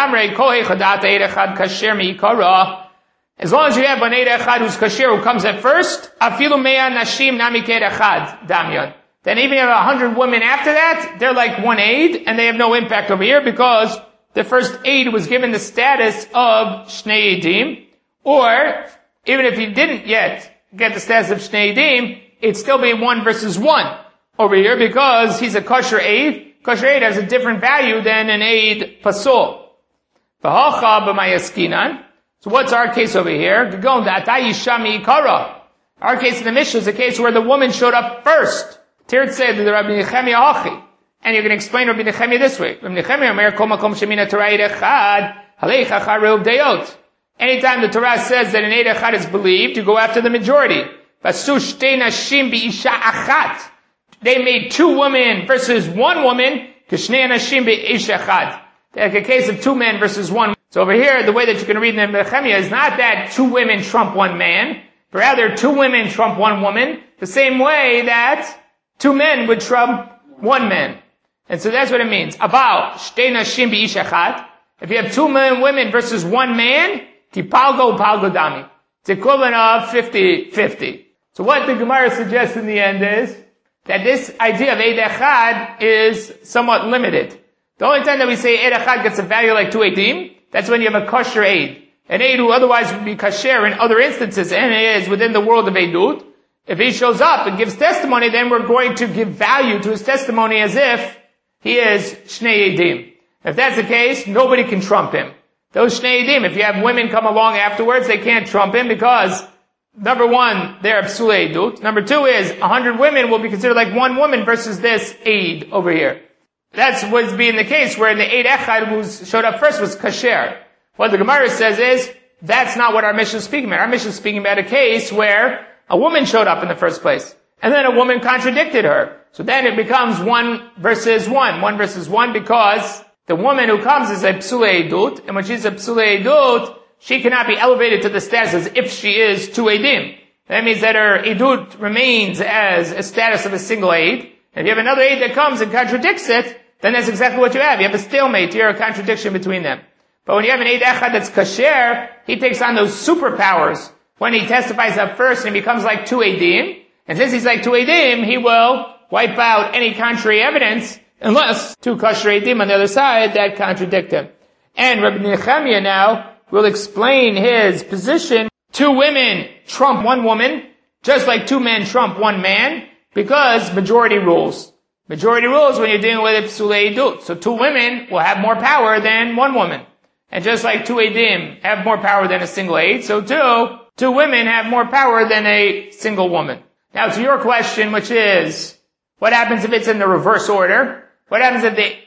as long as you have an Eid Echad who's kasher, who comes at first, afilu mea nashim namiked echad damyon. Then even if you have a hundred women after that, they're like one Eid, and they have no impact over here because the first Eid was given the status of Shnei Eidim, or even if he didn't yet get the status of Shnei Eidim, it'd still be one versus one over here because he's a kosher Eid. Kosher Eid has a different value than an Eid Pasul. V'hocha b'mayaskinan. So what's our case over here? Our case in the Mishnah is a case where the woman showed up first. Tirt said to the Rabbi Nechemia Hachi. And you can explain Rabbi Nechemia this way. Rabbi Nechemia omer kol makom shemina Torah Eid Echad, halech achar rov deot. Anytime the Torah says that an Eid Echad is believed, you go after the majority. Vasu shtei nashim b'isha achat. They made two women versus one woman, k'shnei nashim b'ish echad. Like a case of two men versus one. So over here, the way that you can read in the Nechemia is not that two women trump one man, but rather two women trump one woman, the same way that two men would trump one man. And so that's what it means. About shtei nashim b'ish echad. If you have two men women versus one man, tipalgo palgo dami. It's equivalent of fifty fifty. So what the Gemara suggests in the end is that this idea of Eid Echad is somewhat limited. The only time that we say Eid Echad gets a value like two Eidim, that's when you have a kosher Eid. An Eid who otherwise would be kasher in other instances, and is within the world of Eidut. If he shows up and gives testimony, then we're going to give value to his testimony as if he is Shnei Eidim. If that's the case, nobody can trump him. Those Shnei Eidim, if you have women come along afterwards, they can't trump him because number one, they're Psulei Edut. Number two is, a hundred women will be considered like one woman versus this Eid over here. That's what's being the case, where the Eid Echad who showed up first was kasher. What the Gemara says is, that's not what our Mishnah is speaking about. Our Mishnah is speaking about a case where a woman showed up in the first place, and then a woman contradicted her. So then it becomes one versus one. One versus one because the woman who comes is a Psulei Edut, and when she's a Psulei Edut, she cannot be elevated to the status as if she is two Eidim. That means that her Eidut remains as a status of a single Eid. And if you have another Eid that comes and contradicts it, then that's exactly what you have. You have a stalemate here, a contradiction between them. But when you have an Eid Echad that's kasher, he takes on those superpowers. When he testifies up first and he becomes like two Eidim, and since he's like two Eidim, he will wipe out any contrary evidence, unless two kosher Eidim on the other side that contradict him. And Rabbi Nechemiah now will explain his position. Two women trump one woman, just like two men trump one man, because majority rules. Majority rules when you're dealing with a psulei idut. So two women will have more power than one woman. And just like two Eidim have more power than a single Eid, so too, two women have more power than a single woman. Now to your question, which is, what happens if it's in the reverse order? What happens if the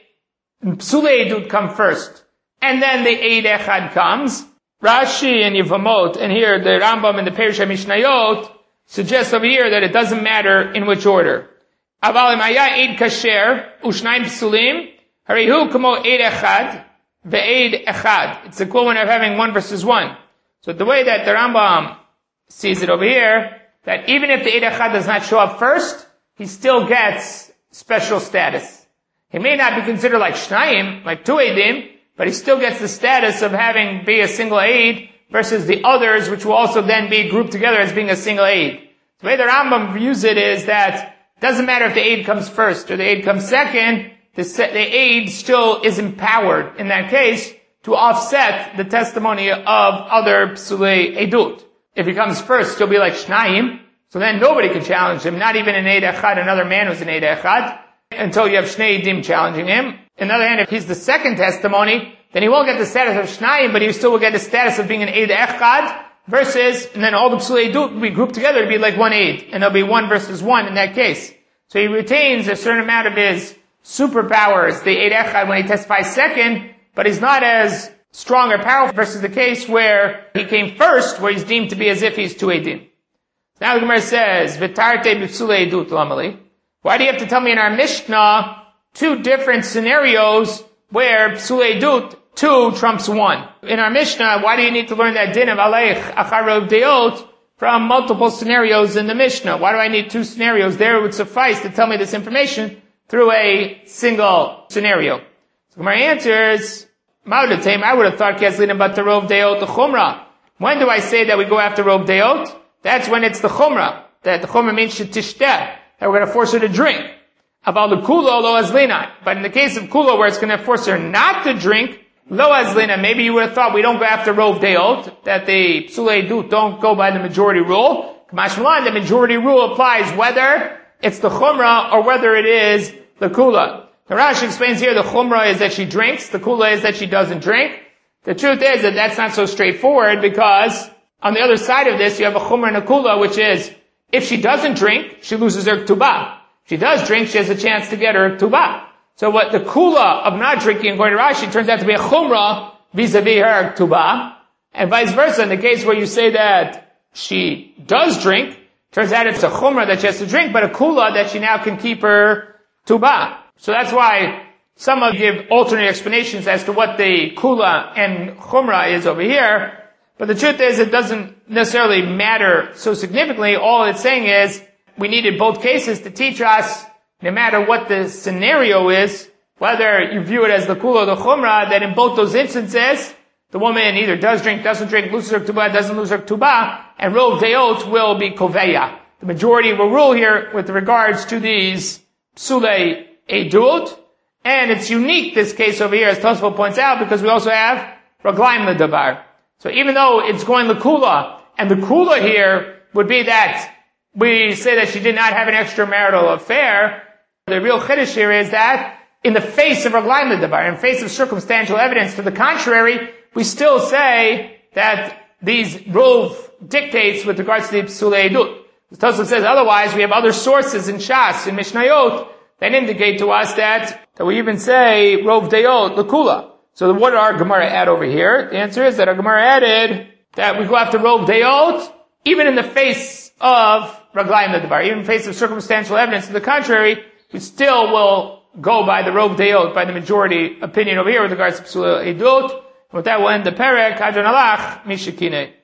psulei idut come first, and then the Eid Echad comes? Rashi and Yevamot, and here the Rambam and the Perush HaMishnayot suggest over here that it doesn't matter in which order. Aval im haya Eid kasher u'shnayim psulim, harihu kamo Eid Echad ve'Eid Echad. It's the equivalent of having one versus one. So the way that the Rambam sees it over here, that even if the Eid Echad does not show up first, he still gets special status. He may not be considered like Shnayim, like two Eidim, but he still gets the status of having be a single Eid versus the others, which will also then be grouped together as being a single Eid. The way the Rambam views it is that it doesn't matter if the Eid comes first or the Eid comes second, the, the Eid still is empowered in that case to offset the testimony of other psulei Eidut. If he comes first, he'll be like Shnayim, so then nobody can challenge him, not even an Eid Echad, another man who's an Eid Echad, until you have Shnei Eidim challenging him. On the other hand, if he's the second testimony, then he won't get the status of Shnayim, but he still will get the status of being an Eid Echad, versus, and then all the psulei Eidut will be grouped together to be like one Eid, and there'll be one versus one in that case. So he retains a certain amount of his superpowers, the Eid Echad, when he testifies second, but he's not as strong or powerful versus the case where he came first, where he's deemed to be as if he's two Eidim. Now the Gemara says, V'tarte b'psulei Eidut lamali. Why do you have to tell me in our Mishnah two different scenarios where psulei Eidut, two trumps one? In our Mishnah, why do you need to learn that din of aleich achar rov deot from multiple scenarios in the Mishnah? Why do I need two scenarios? There it would suffice to tell me this information through a single scenario. So Gemara answers, Ma'udatem, I would have thought Kezlin about the rov deot, the chumrah. When do I say that we go after rov deot? That's when it's the chumrah. That the chumrah means shetishteh, that we're going to force her to drink. About the kulo lo azlina. But in the case of kulo, where it's going to force her not to drink, lo azlina, maybe you would have thought we don't go after rov deot, that the psulei Eidut don't go by the majority rule. Kamashmalan, the majority rule applies whether it's the chumrah or whether it is the kula. The Rashi explains here the chumrah is that she drinks, the kula is that she doesn't drink. The truth is that that's not so straightforward, because on the other side of this you have a chumrah and a kula, which is, if she doesn't drink, she loses her ktubah. If she does drink, she has a chance to get her ktubah. So what the kula of not drinking, according to Rashi, turns out to be a chumrah vis-a-vis her ktubah, and vice versa. In the case where you say that she does drink, turns out it's a chumrah that she has to drink, but a kula that she now can keep her ktubah. So that's why some of give alternate explanations as to what the kula and chumrah is over here. But the truth is, it doesn't necessarily matter so significantly. All it's saying is, we needed both cases to teach us, no matter what the scenario is, whether you view it as the kula or the chumrah, that in both those instances, the woman either does drink, doesn't drink, loses her ktubah, doesn't lose her ktubah, and rov deot will be koveya. The majority will rule here with regards to these psulei Eidut, and it's unique, this case over here, as Tosfot points out, because we also have raglaim ledavar. So even though it's going the kula, and the kula here would be that we say that she did not have an extramarital affair, the real chiddush here is that in the face of raglaim ledavar, in face of circumstantial evidence to the contrary, we still say that these rov dictates with regards to the psulei Eidut. The Tosfot says otherwise, we have other sources in Shas, in Mishnayot, that indicate to us that, that we even say rov deot, the kula. So what did our Gemara add over here? The answer is that our Gemara added that we go after rov deot, even in the face of raglaim ledavar, even in the face of circumstantial evidence to the contrary, we still will go by the rov deot, by the majority opinion over here with regards to psulei Eidut. With that, we'll end the perek. Hadron alach, mishakine.